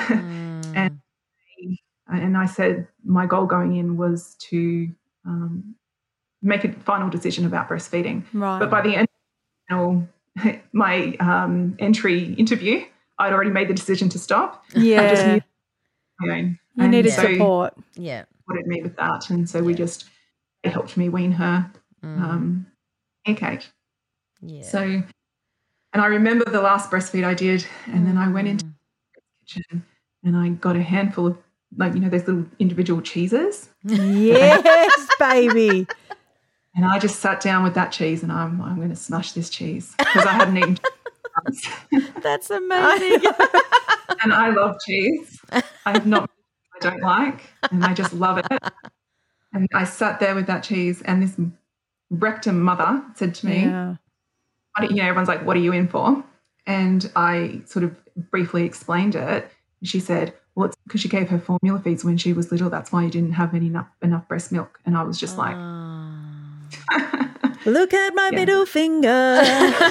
and I said my goal going in was to make a final decision about breastfeeding. Right. But by the end of my entry interview, I'd already made the decision to stop. Yeah. I just knew my own. You needed support. Yeah. Supported me with that. And so it helped me wean her Kate. Yeah. So, and I remember the last breastfeed I did, and then I went into the kitchen and I got a handful of those little individual cheeses. Yes, baby. And I just sat down with that cheese and I'm going to smash this cheese because I hadn't eaten cheese. That's amazing. And I love cheese. I don't like, and I just love it. And I sat there with that cheese, and this rectum mother said to me, everyone's like, "What are you in for?" And I sort of briefly explained it. And she said, "Well, it's because she gave her formula feeds when she was little. That's why you didn't have enough breast milk." And I was just like, look at my middle finger.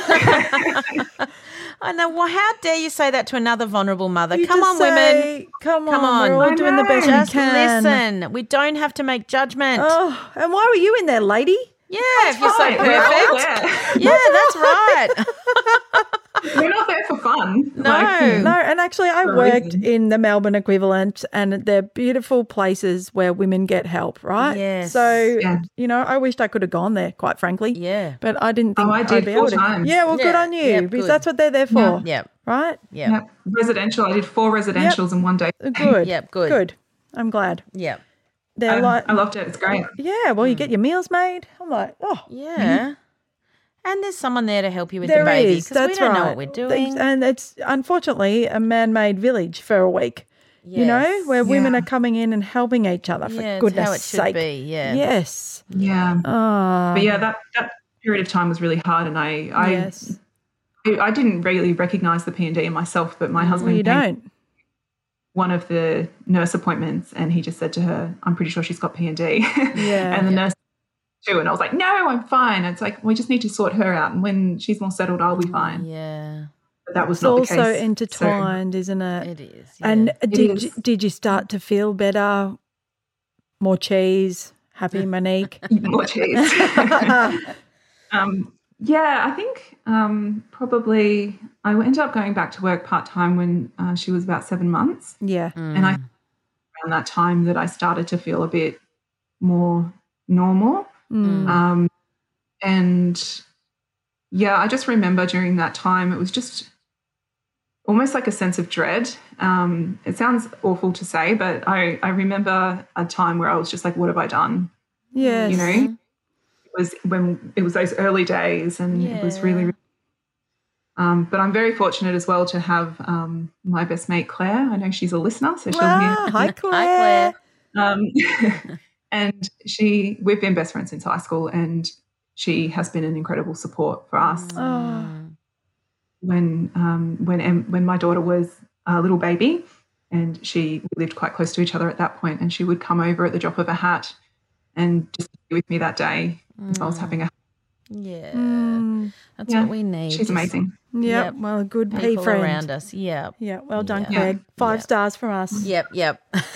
I know. Well, how dare you say that to another vulnerable mother? Come on, say, women. Come on. We're all doing the best we Just can. listen. We don't have to make judgment. Oh, and why were you in there, lady? Yeah, if you're so perfect. Yeah, that's right. We're not there for fun. No. No, and actually I worked in the Melbourne equivalent, and they're beautiful places where women get help, right? Yes. So, I wished I could have gone there, quite frankly. Yeah. But I didn't think I did I'd be 4 able to. times. Yeah, well, good on you, Yep, because good. that's what they're there for. Yep. Right? Yep. Yep. Residential. I did 4 residentials in one day. Good. Yep, good. Good. I'm glad. Yep. They're I loved it. It's great. yeah, well, you get your meals made. I'm like, Yeah. And there's someone there to help you with there the baby is. because we That's don't right. know what we're doing. And it's unfortunately a man-made village for a week. Yes. Where women are coming in and helping each other, for Yeah, it's goodness how it should sake. be, yeah. Yes. Yeah. Oh. But yeah, that period of time was really hard, and I didn't really recognise the P&D in myself, but my husband Well, you came don't. one of the nurse appointments, and he just said to her, "I'm pretty sure she's got P&D." Yeah. And the nurse too, and I was like, "No, I'm fine." It's like, we just need to sort her out, and when she's more settled, I'll be fine. Yeah. But that was It's not the also case. intertwined, isn't it? It is. Yeah. And is. did you start to feel better? More cheese? Happy, Monique? More cheese. Yeah, I think probably I ended up going back to work part-time when she was about 7 months. Yeah. And I around that time that I started to feel a bit more normal. And yeah, I just remember during that time it was just almost like a sense of dread. It sounds awful to say, but I remember a time where I was just like, what have I done? Yes. It was when it was those early days, and it was really, But I'm very fortunate as well to have my best mate, Claire. I know she's a listener, so she'll hear. Hi, Claire. And we've been best friends since high school, and she has been an incredible support for us. When my daughter was a little baby, and we lived quite close to each other at that point, and she would come over at the drop of a hat and just be with me that day if I was having a. Yeah, that's what we need. She's amazing. Yeah, Yep. well, a good pea People friend around us. Yeah. Yeah, well done, Craig. 5 stars from us. Yep. Yes,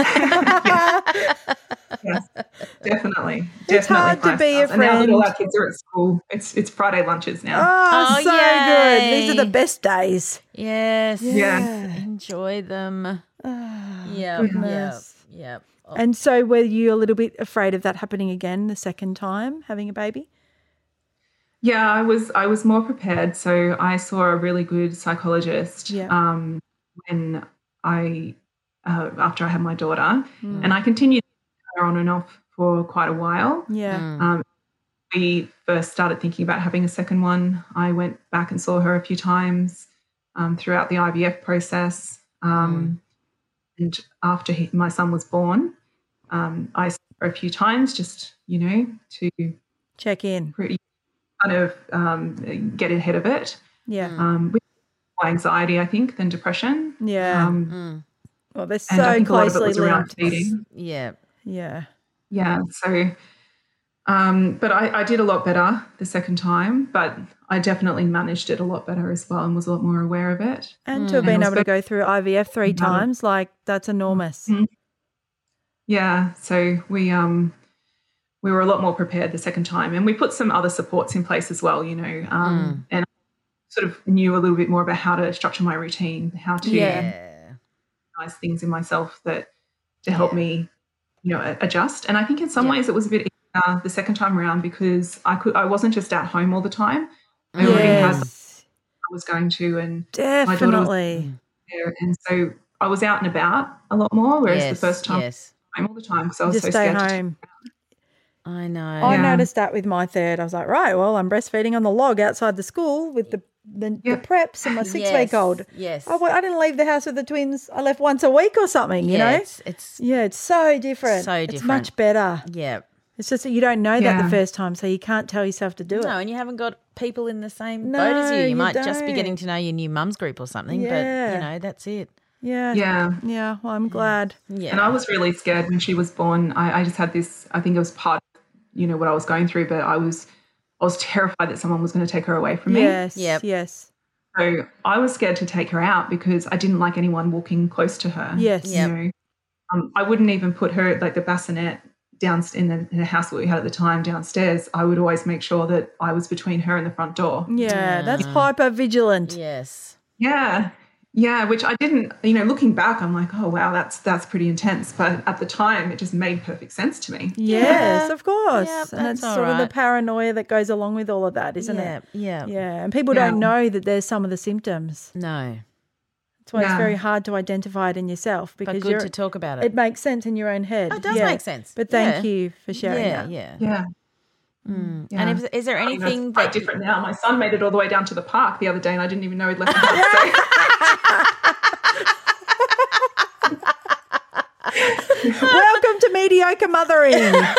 definitely. It's hard to be a And now that friend. all our kids are at school, it's Friday lunches now. Oh, so yay. good. These are the best days. Yes. Yeah. Enjoy them. Yeah. goodness. Yeah. Oh, And so were you a little bit afraid of that happening again the second time, having a baby? Yeah, I was more prepared. So I saw a really good psychologist when I after I had my daughter, and I continued her on and off for quite a while. Yeah. We first started thinking about having a second one. I went back and saw her a few times throughout the IVF process, and after my son was born, I saw her a few times just to Check in. kind of get ahead of it. Yeah. With more anxiety, I think, than depression. Yeah. Well, they're And I so think a lot of it closely was around linked. feeding. yeah. Yeah. Yeah. So, but I did a lot better the second time, but I definitely managed it a lot better as well and was a lot more aware of it. And to have been And able to go through IVF 3 times, like that's enormous. Yeah. So we were a lot more prepared the second time, and we put some other supports in place as well, and I sort of knew a little bit more about how to structure my routine, how to nice things in myself to help me, adjust. And I think in some ways it was a bit easier the second time around because I wasn't just at home all the time. I already had I was going to, and my daughter was there, and so I was out and about a lot more. Whereas the first time I was home all the time because I was Just so stay scared. home. I know. I noticed that with my third. I was like, right, well, I'm breastfeeding on the log outside the school with the preps and my 6-week-old. Yes. I didn't leave the house with the twins. I left once a week or something, you know? It's it's so different. So It's different. much better. Yeah. It's just that you don't know that the first time, so you can't tell yourself to do it. No, and you haven't got people in the same No, boat as you. You you might just be don't. getting to know your new mum's group or something, Yeah. but, that's it. Yeah. Yeah. Well, I'm glad. Yeah. And I was really scared when she was born. I just had this, I think it was part of, what I was going through, but I was terrified that someone was going to take her away from me. Yes. Yep. Yes. So I was scared to take her out because I didn't like anyone walking close to her. Yes. Yep. I wouldn't even put her, like the bassinet, down in the house that we had at the time downstairs. I would always make sure that I was between her and the front door. Yeah. That's hyper vigilant. Yes. Yeah. Yeah, which I didn't, looking back, I'm like, oh, wow, that's pretty intense. But at the time, it just made perfect sense to me. Yes, of course. Yep, and that's it's all sort of the right. paranoia that goes along with all of that, isn't it? Yeah. Yeah. And people don't know that there's some of the symptoms. No. That's why it's Yeah. very hard to identify it in yourself because But good to talk about it. it makes sense in your own head. It does make sense. But thank Yeah. you for sharing that. Yeah. Yeah. Yeah. And is there I mean, anything that's quite that different now. My son made it all the way down to the park the other day and I didn't even know he'd left the house. Welcome to mediocre mothering.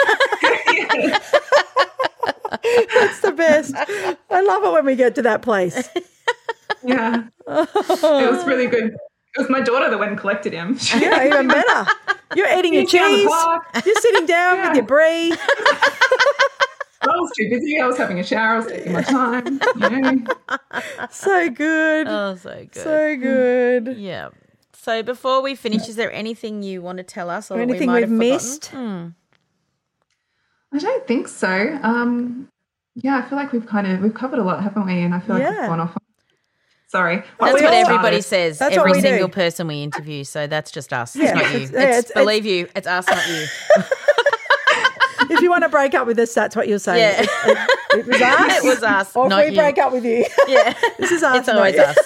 That's the best. I love it when we get to that place. Yeah. It was really good. It was my daughter that went and collected him. Yeah, even better. You're eating your Down the cheese. park. You're sitting down with your brie. I was too busy. I was having a shower. I was taking my time. So good. Oh, so good. So good. Yeah. So before we finish, is there anything you want to tell us or Anything we might we've have missed? I don't think so. Yeah, I feel like we've covered a lot, haven't we? And I feel like we've gone off. Sorry. That's we what all everybody started. says. That's what Every we do. single person we interview. So that's just us. Yeah, It's not you. it's- Believe you, it's us, not you. If you want to break up with us, that's what you'll say. Yeah. It was us. It was us, Or not if we you. break up with you. Yeah. This is us. It's always not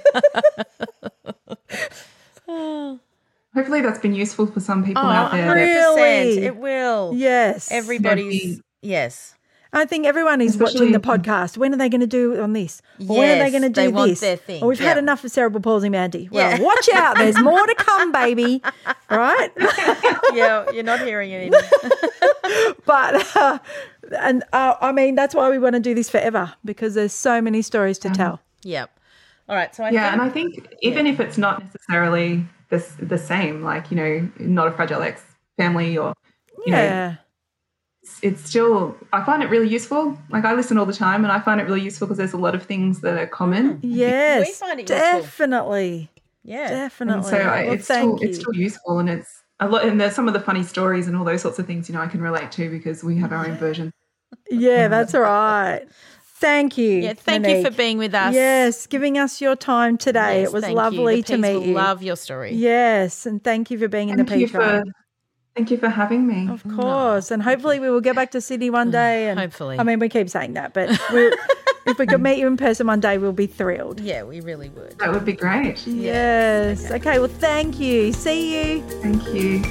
us. Hopefully that's been useful for some people out there. 100%. Really? It will. Yes. Everybody's, yes. I think everyone is watching the podcast. When are they going to do on this? Or when are they going to do they this? want their thing. Or we've had enough of cerebral palsy, Mandy. Well, watch out. There's more to come, baby. Right? Yeah, you're not hearing it. But, I mean, that's why we want to do this forever, because there's so many stories to tell. Yep. All right. So and I think even if it's not necessarily the same, like, you know, not a Fragile X family or, you know, it's still, I find it really useful. Like, I listen all the time and I find it really useful because there's a lot of things that are common. Yes, we find it useful. definitely. Yeah. Definitely. And so it's still useful, and it's a lot, and there's some of the funny stories and all those sorts of things, you know, I can relate to because we have our own version. Yeah, that's right. Thank you. Yeah, thank you for being with us. Yes, giving us your time today. Yes, it was thank lovely you. to meet you. Love your story. Yes, and thank you for being in the P Tribe. Thank you for having me. Of course, and hopefully we will get back to Sydney one day. And hopefully. I mean, we keep saying that, but if we could meet you in person one day, we'll be thrilled. Yeah, we really would. That would be great. Yes. Okay, well, thank you. See you. Thank you.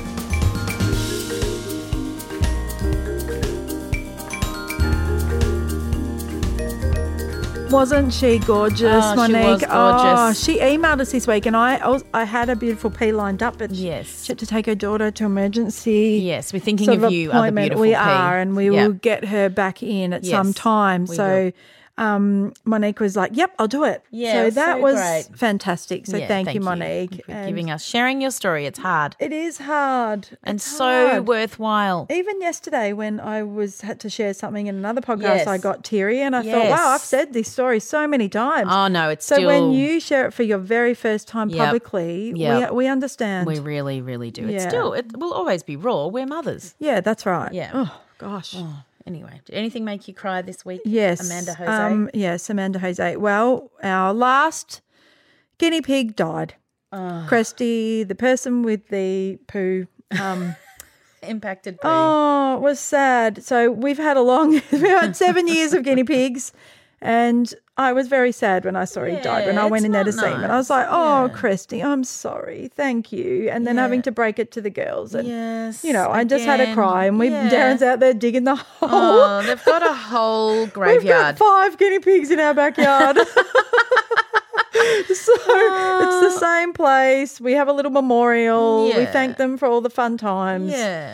Wasn't she gorgeous, Monique? She was gorgeous. Oh, she emailed us this week, and I had a beautiful P lined up, but yes, she had to take her daughter to emergency. Yes, we're thinking of you, other beautiful We P. are, and we will get her back in at some time. So Monique was like, "Yep, I'll do it." Yeah, so that so was great. fantastic. So thank you, Monique, for sharing your story. It's hard. It is hard and it's so hard. worthwhile. Even yesterday, when I had to share something in another podcast, I got teary, and I thought, "Wow, I've said this story so many times." Oh no, it's so still... when you share it for your very first time publicly, we understand. We really, really do. It's still, it will always be raw. We're mothers. Yeah, that's right. Yeah. Oh gosh. Oh. Anyway, did anything make you cry this week? Yes. Amanda Jose? Yes, Amanda Jose. Well, our last guinea pig died. Cresty, the person with the poo. Impacted poo. Oh, it was sad. So we've had 7 years of guinea pigs, and I was very sad when I saw he died, when I went in there to see him. And I was like, oh, Cresty, I'm sorry. Thank you. And then having to break it to the girls. And, you know, I just had a cry, and Darren's out there digging the hole. Oh, they've got a whole graveyard. We've got 5 guinea pigs in our backyard. So it's the same place. We have a little memorial. We thank them for all the fun times.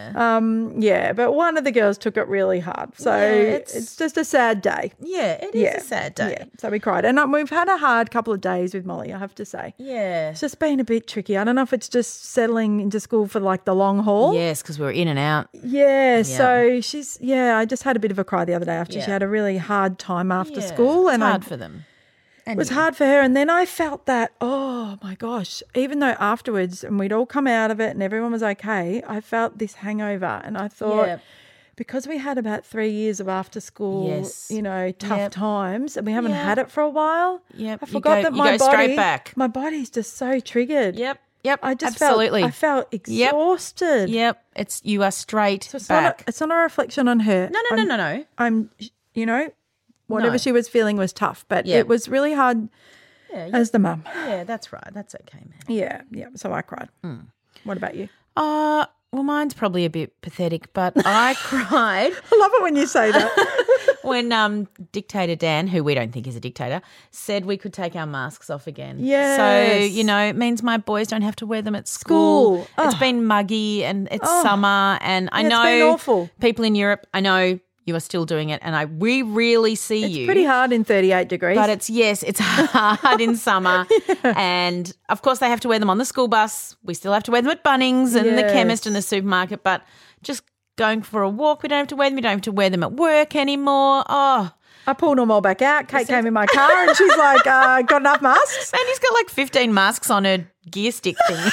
But one of the girls took it really hard. So it's just a sad day. Yeah, it is a sad day. Yeah. So we cried. And we've had a hard couple of days with Molly, I have to say. Yeah. It's just been a bit tricky. I don't know if it's just settling into school for like the long haul. Yes, because we were in and out. Yeah. So she's, I just had a bit of a cry the other day after she had a really hard time after school. It's hard for them. It was hard for her. And then I felt that, oh, my gosh, even though afterwards, and we'd all come out of it and everyone was okay, I felt this hangover. And I thought, because we had about 3 years of after school, tough times, and we haven't had it for a while, I forgot that my body, straight back. My body's just so triggered. Yep. I just absolutely. I felt exhausted. Yep. You are straight so it's back. It's not a reflection on her. No. I'm, whatever she was feeling was tough, but it was really hard as the mum. Yeah, that's right. That's okay, man. Yeah. So I cried. What about you? Well, mine's probably a bit pathetic, but I cried. I love it when you say that. When Dictator Dan, who we don't think is a dictator, said we could take our masks off again. Yes. So, it means my boys don't have to wear them at school. It's been muggy and it's summer, and I know it's been awful. People in Europe, I know you are still doing it, and we really see it's you. It's pretty hard in 38 degrees. But it's hard in summer. And, of course, they have to wear them on the school bus. We still have to wear them at Bunnings and the chemist and the supermarket. But just going for a walk, we don't have to wear them. We don't have to wear them at work anymore. Oh, I pulled them all back out. Kate came in my car and she's like, got enough masks? Man, he's got like 15 masks on her gear stick thing.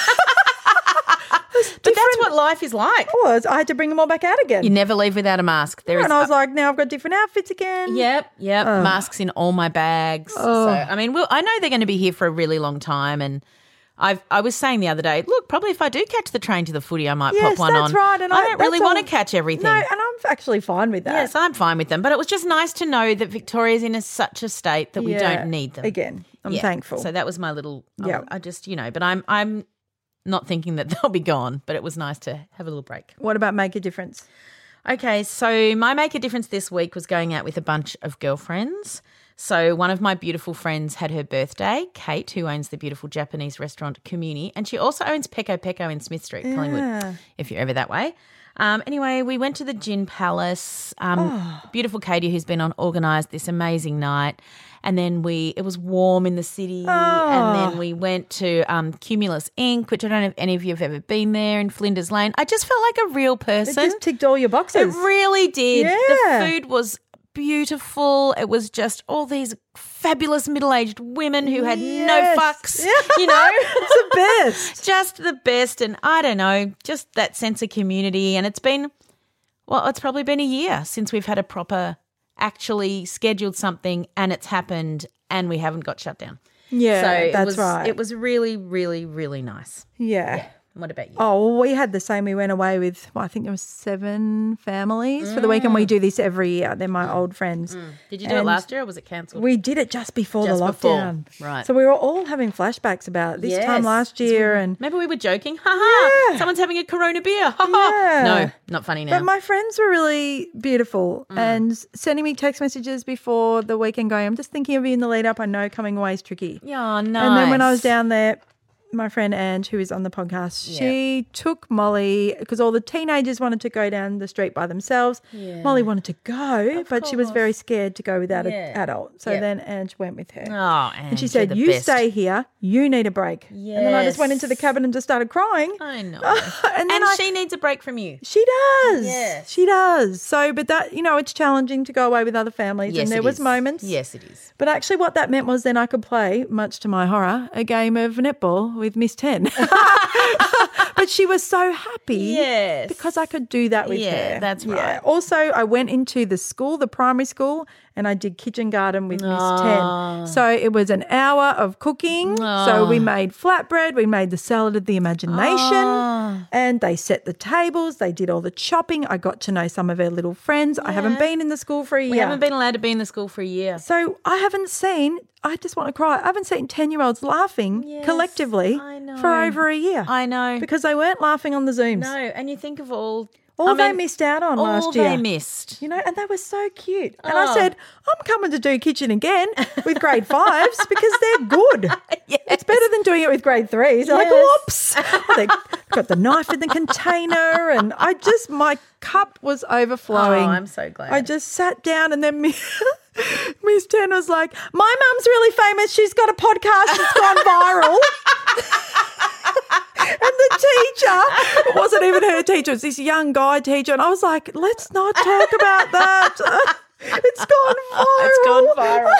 But that's what life is like. Oh, I had to bring them all back out again. You never leave without a mask. And I was like, now I've got different outfits again. Yep. Masks in all my bags. So, I mean, I know they're going to be here for a really long time, and I was saying the other day, look, probably if I do catch the train to the footy, I might pop one on. Yes, that's right. And I don't really want to catch everything. No, and I'm actually fine with that. Yes, I'm fine with them. But it was just nice to know that Victoria's in such a state that we don't need them. Again, I'm thankful. So that was my little, I just, but I'm not thinking that they'll be gone, but it was nice to have a little break. What about make a difference? Okay, so my make a difference this week was going out with a bunch of girlfriends. So one of my beautiful friends had her birthday, Kate, who owns the beautiful Japanese restaurant Comuni, and she also owns Peko Peko in Smith Street, Collingwood, if you're ever that way. Anyway, we went to the Gin Palace. Beautiful Katie, who's been on, organised this amazing night. And then it was warm in the city. And then we went to Cumulus Inc., which I don't know if any of you have ever been there, in Flinders Lane. I just felt like a real person. It just ticked all your boxes. It really did. Yeah. The food was beautiful. It was just all these fabulous middle-aged women who had no fucks, you know. It's the best. Just the best. And I don't know, just that sense of community. And it's probably been a year since we've had a proper actually scheduled something and it's happened and we haven't got shut down. Yeah, so that's right. It was really, really, really nice. Yeah. What about you? Oh, well, we had the same. We went away with, I think there was 7 families for the weekend. We do this every year. They're my old friends. Did you do it last year or was it cancelled? We did it just before the lockdown. Right. So we were all having flashbacks about this time last year. And maybe we were joking. Ha ha. Someone's having a Corona beer. Ha ha. Yeah. No, not funny now. But my friends were really beautiful and sending me text messages before the weekend going, I'm just thinking of you in the lead up. I know coming away is tricky. Yeah, nice. And then when I was down there, my friend Ange, who is on the podcast, she took Molly because all the teenagers wanted to go down the street by themselves. Yeah. Molly wanted to go, but she was very scared to go without an adult. So then Ange went with her. Oh, Ange, and she said, you stay here, you need a break. Yes. And then I just went into the cabin and just started crying. I know. and she needs a break from you. She does. Yes. She does. So, but that, it's challenging to go away with other families. Yes, and there was moments. Yes, it is. But actually what that meant was then I could play, much to my horror, a game of netball with Miss 10. But she was so happy because I could do that with her. Yeah, that's right. Also, I went into the school, the primary school, and I did kitchen garden with Miss 10. So it was an hour of cooking. So we made flatbread, we made the salad of the imagination, and they set the tables, they did all the chopping. I got to know some of her little friends. I haven't been in the school for a year. We haven't been allowed to be in the school for a year. So I just want to cry. I haven't seen 10-year-olds laughing collectively for over a year. I know. Because they weren't laughing on the Zooms. No, and you think of all they missed out on last year. All they missed. And they were so cute. And I said, I'm coming to do kitchen again with grade 5s because they're good. Yes. It's better than doing it with grade 3s. They're like, whoops. They got the knife in the container and my cup was overflowing. Oh, I'm so glad. I just sat down and then Miss 10 was like, my mum's really famous. She's got a podcast. It's gone viral. And the teacher, it wasn't even her teacher, it was this young guy teacher. And I was like, let's not talk about that. It's gone viral. It's gone viral.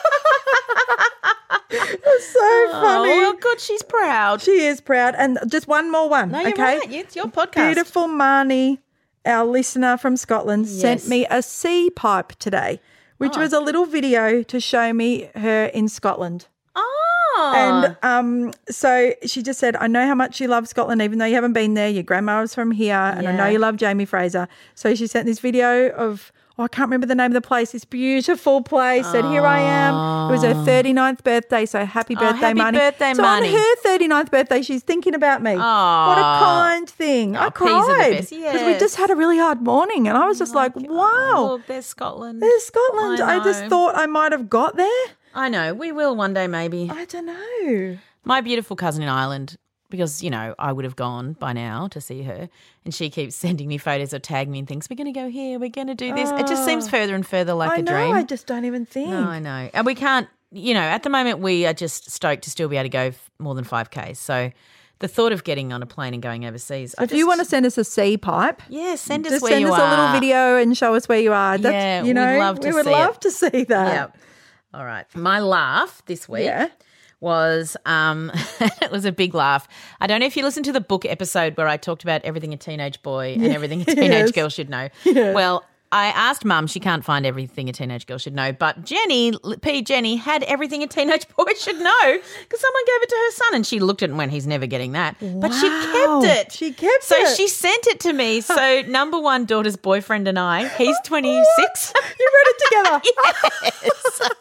It's so funny. Oh, well, good. She's proud. She is proud. And just one more one. No, you're okay? right. It's your podcast. Beautiful Marnie, our listener from Scotland, sent me a sea pipe today, which was a little video to show me her in Scotland. And so she just said, I know how much you love Scotland, even though you haven't been there. Your grandma was from here, and I know you love Jamie Fraser. So she sent this video of, I can't remember the name of the place, this beautiful place. Said, here I am. It was her 39th birthday, so happy birthday, Marnie. Happy birthday, so Marnie. on her 39th birthday, she's thinking about me. What a kind thing. I cried because we just had a really hard morning, and I was just like, wow. Oh, there's Scotland. There's Scotland. I just thought I might have got there. I know. We will one day maybe. I don't know. My beautiful cousin in Ireland, because, I would have gone by now to see her, and she keeps sending me photos or tagging me and things. We're going to go here. We're going to do this. It just seems further and further like a dream. I just don't even think. No, I know. And we can't, at the moment we are just stoked to still be able to go more than 5Ks. So the thought of getting on a plane and going overseas. So if you want to send us a sea pipe, send us just where you are. Send us a little video and show us where you are. That's, we'd love to see it. We would love to see that. Yep. All right. My laugh this week was it was a big laugh. I don't know if you listened to the book episode where I talked about everything a teenage boy and everything a teenage girl should know. Yeah. Well, I asked Mum, she can't find everything a teenage girl should know, but Jenny had everything a teenage boy should know because someone gave it to her son and she looked at it and went, he's never getting that. Wow. But she kept it. She kept it. So she sent it to me. So number one daughter's boyfriend and I, he's 26. You read it together.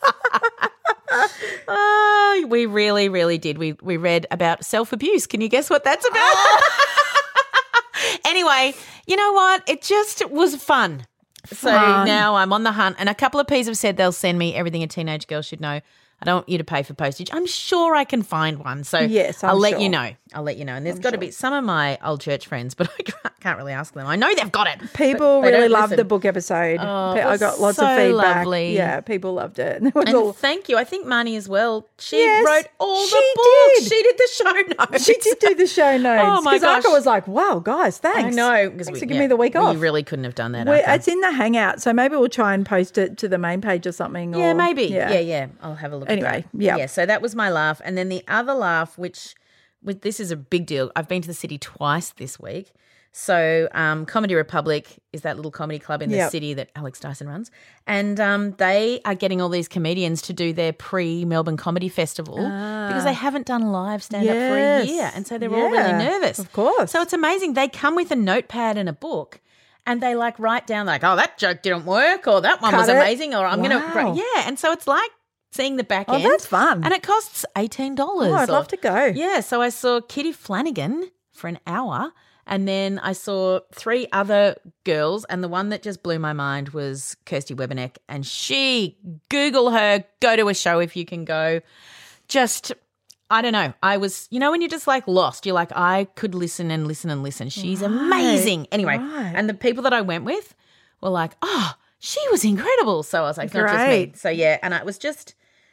Yes. We really, really did. We read about self-abuse. Can you guess what that's about? Anyway, You know what? It just was fun. So now I'm on the hunt, and a couple of P's have said they'll send me everything a teenage girl should know. I don't want you to pay for postage. I'm sure I can find one. So yes, I'll let you know. And there's got to be some of my old church friends, but I can't really ask them. I know they've got it. People really loved the book episode. I got lots of feedback. Lovely. Yeah, people loved it. And thank you. I think Marnie as well. She wrote all the books. Did. She did the show notes. She did do the show notes. Oh my gosh. Because I was like, wow, guys, thanks. I know. Thanks for giving me the week off. We really couldn't have done that. It's in the Hangout, so maybe we'll try and post it to the main page or something. Yeah, maybe. Yeah. I'll have a look at that. Anyway, yeah. So that was my laugh. And then the other laugh, which this is a big deal. I've been to the city twice this week. So Comedy Republic is that little comedy club in the city that Alex Dyson runs. And they are getting all these comedians to do their pre-Melbourne Comedy Festival because they haven't done live stand-up for a year. And so they're all really nervous. Of course. So it's amazing. They come with a notepad and a book. And they like write down like, oh, that joke didn't work, or that one was amazing, or I'm going to, And so it's like seeing the back end. Oh, that's fun. And it costs $18. Oh, I'd love to go. Yeah, so I saw Kitty Flanagan for an hour, and then I saw 3 other girls, and the one that just blew my mind was Kirsty Weberneck, and Google her, go to a show if you can go. Just, I don't know. I was, when you're just like lost, you're like, I could listen and listen and listen. She's amazing. Anyway, and the people that I went with were like, oh, she was incredible. So I was like, not just me. So yeah, and it was just,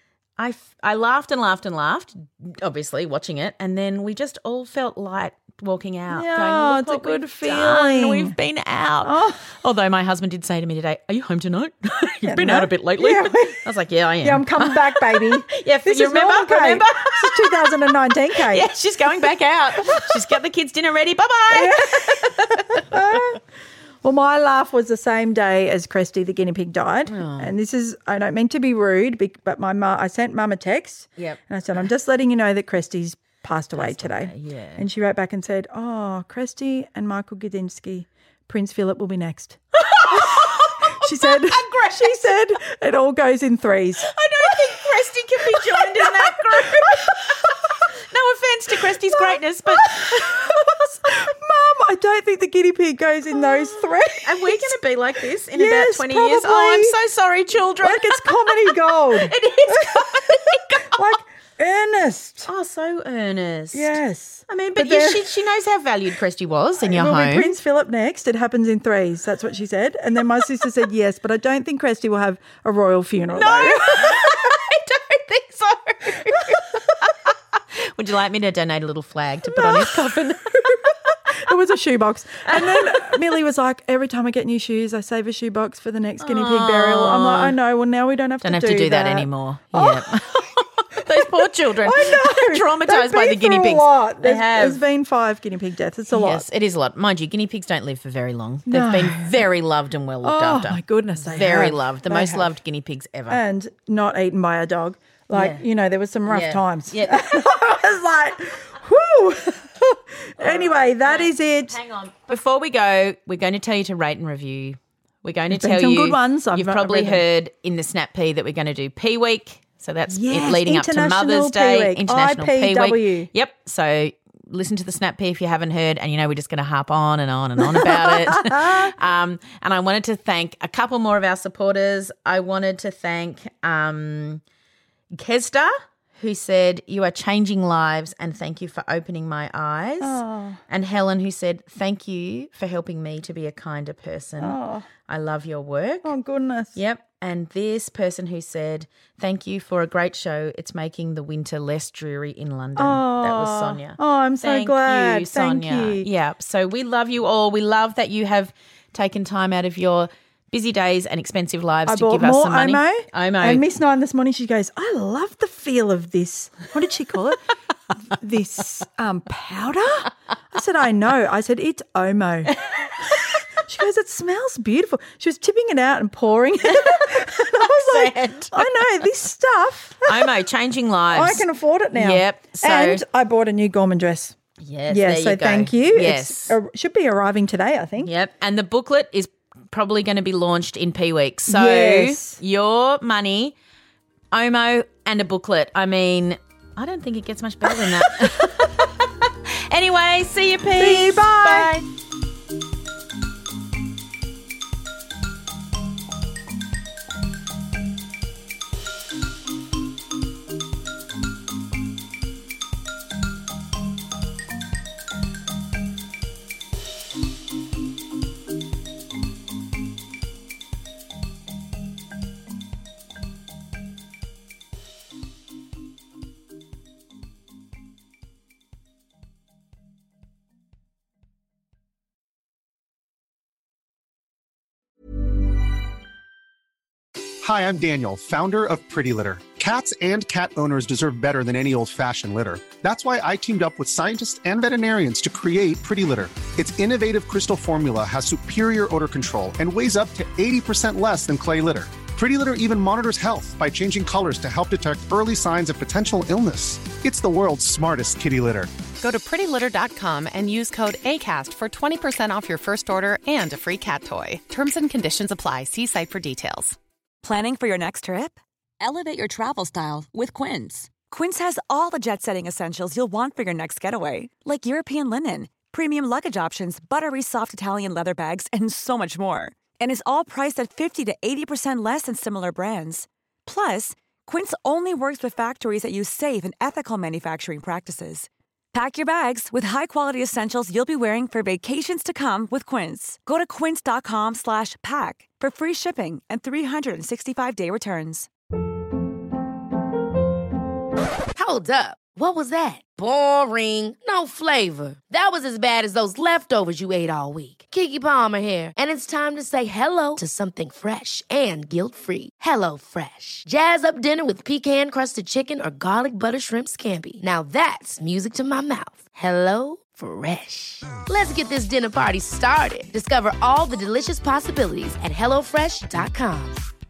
I laughed and laughed and laughed, obviously watching it, and then we just all felt light walking out. Yeah, it's a good feeling. Done. We've been out. Oh. Although my husband did say to me today, are you home tonight? You've been out a bit lately. Yeah. I was like, yeah, I am. Yeah, I'm coming back, baby. Yeah, this you remember? This is 2019, Kate. Yeah, she's going back out. She's got the kids' dinner ready. Bye-bye. Yeah. Well, my laugh was the same day as Cresty, the guinea pig, died. Oh. And this is, I don't mean to be rude, but I sent Mum a text. Yep. And I said, I'm just letting you know that Cresty's passed away today. Yeah. And she wrote back and said, oh, Cresty and Michael Gudinski, Prince Philip will be next. She said, it all goes in threes. I don't think Cresty can be joined in that group. No offence to Cresty's greatness, but Mum, I don't think the guinea pig goes in those three. And we're going to be like this in about 20 years. Oh, I'm so sorry, children. Like it's comedy gold. It is comedy gold. Like earnest. Oh, so earnest. Yes. I mean, but she knows how valued Cresty was in your home. Be Prince Philip next. It happens in threes. That's what she said. And then my sister said yes, but I don't think Cresty will have a royal funeral. No, though. I don't think so. Would you like me to donate a little flag to put on his coffin? It was a shoebox. And then Millie was like, every time I get new shoes, I save a shoebox for the next guinea pig burial. I'm like, I know. Well, now we don't have to do that anymore. Yeah. Those poor children. I know. Traumatised by the guinea pigs. There's been 5 guinea pig deaths. It's a lot. Yes, it is a lot. Mind you, guinea pigs don't live for very long. They've been very loved and well looked after. Oh, my goodness. Very loved. The most loved guinea pigs ever. And not eaten by a dog. Like, there was some rough times. Yeah. I was like, whoo. Anyway, that is it. Hang on. Before we go, we're going to tell you to rate and review. We're going to tell some you. Good ones. You've probably heard in the Snap P that we're going to do P Week. So that's it leading up to Mother's Day. International P IPW. Week. Yep. So listen to the Snap P if you haven't heard, and we're just going to harp on and on and on about it. And I wanted to thank a couple more of our supporters. I wanted to thank Kesda, who said, you are changing lives and thank you for opening my eyes. Oh. And Helen, who said, thank you for helping me to be a kinder person. Oh. I love your work. Oh, goodness. Yep. And this person who said, thank you for a great show. It's making the winter less dreary in London. Oh. That was Sonia. Oh, I'm so glad. Thank you, Sonia. Thank you. Yeah. So we love you all. We love that you have taken time out of your busy days and expensive lives to give us some money. Omo. And Miss Nine this morning, she goes, I love the feel of this. What did she call it? This powder? I said, I know. I said, it's Omo. She goes, it smells beautiful. She was tipping it out and pouring it. And I was like, I know, this stuff. Omo, changing lives. I can afford it now. Yep. And I bought a new Gorman dress. Yes, yeah, there so you go. thank you. Yes. It should be arriving today, I think. Yep. And the booklet is probably going to be launched in P Week. So your money, Omo and a booklet. I mean, I don't think it gets much better than that. Anyway, see you, P. See you, bye. Bye. Hi, I'm Daniel, founder of Pretty Litter. Cats and cat owners deserve better than any old-fashioned litter. That's why I teamed up with scientists and veterinarians to create Pretty Litter. Its innovative crystal formula has superior odor control and weighs up to 80% less than clay litter. Pretty Litter even monitors health by changing colors to help detect early signs of potential illness. It's the world's smartest kitty litter. Go to prettylitter.com and use code ACAST for 20% off your first order and a free cat toy. Terms and conditions apply. See site for details. Planning for your next trip? Elevate your travel style with Quince. Quince has all the jet-setting essentials you'll want for your next getaway, like European linen, premium luggage options, buttery soft Italian leather bags, and so much more. And is all priced at 50 to 80% less than similar brands. Plus, Quince only works with factories that use safe and ethical manufacturing practices. Pack your bags with high-quality essentials you'll be wearing for vacations to come with Quince. Go to quince.com/pack for free shipping and 365-day returns. Hold up. What was that? Boring. No flavor. That was as bad as those leftovers you ate all week. Keke Palmer here, and it's time to say hello to something fresh and guilt-free. HelloFresh. Jazz up dinner with pecan-crusted chicken or garlic butter shrimp scampi. Now that's music to my mouth. HelloFresh. Let's get this dinner party started. Discover all the delicious possibilities at HelloFresh.com.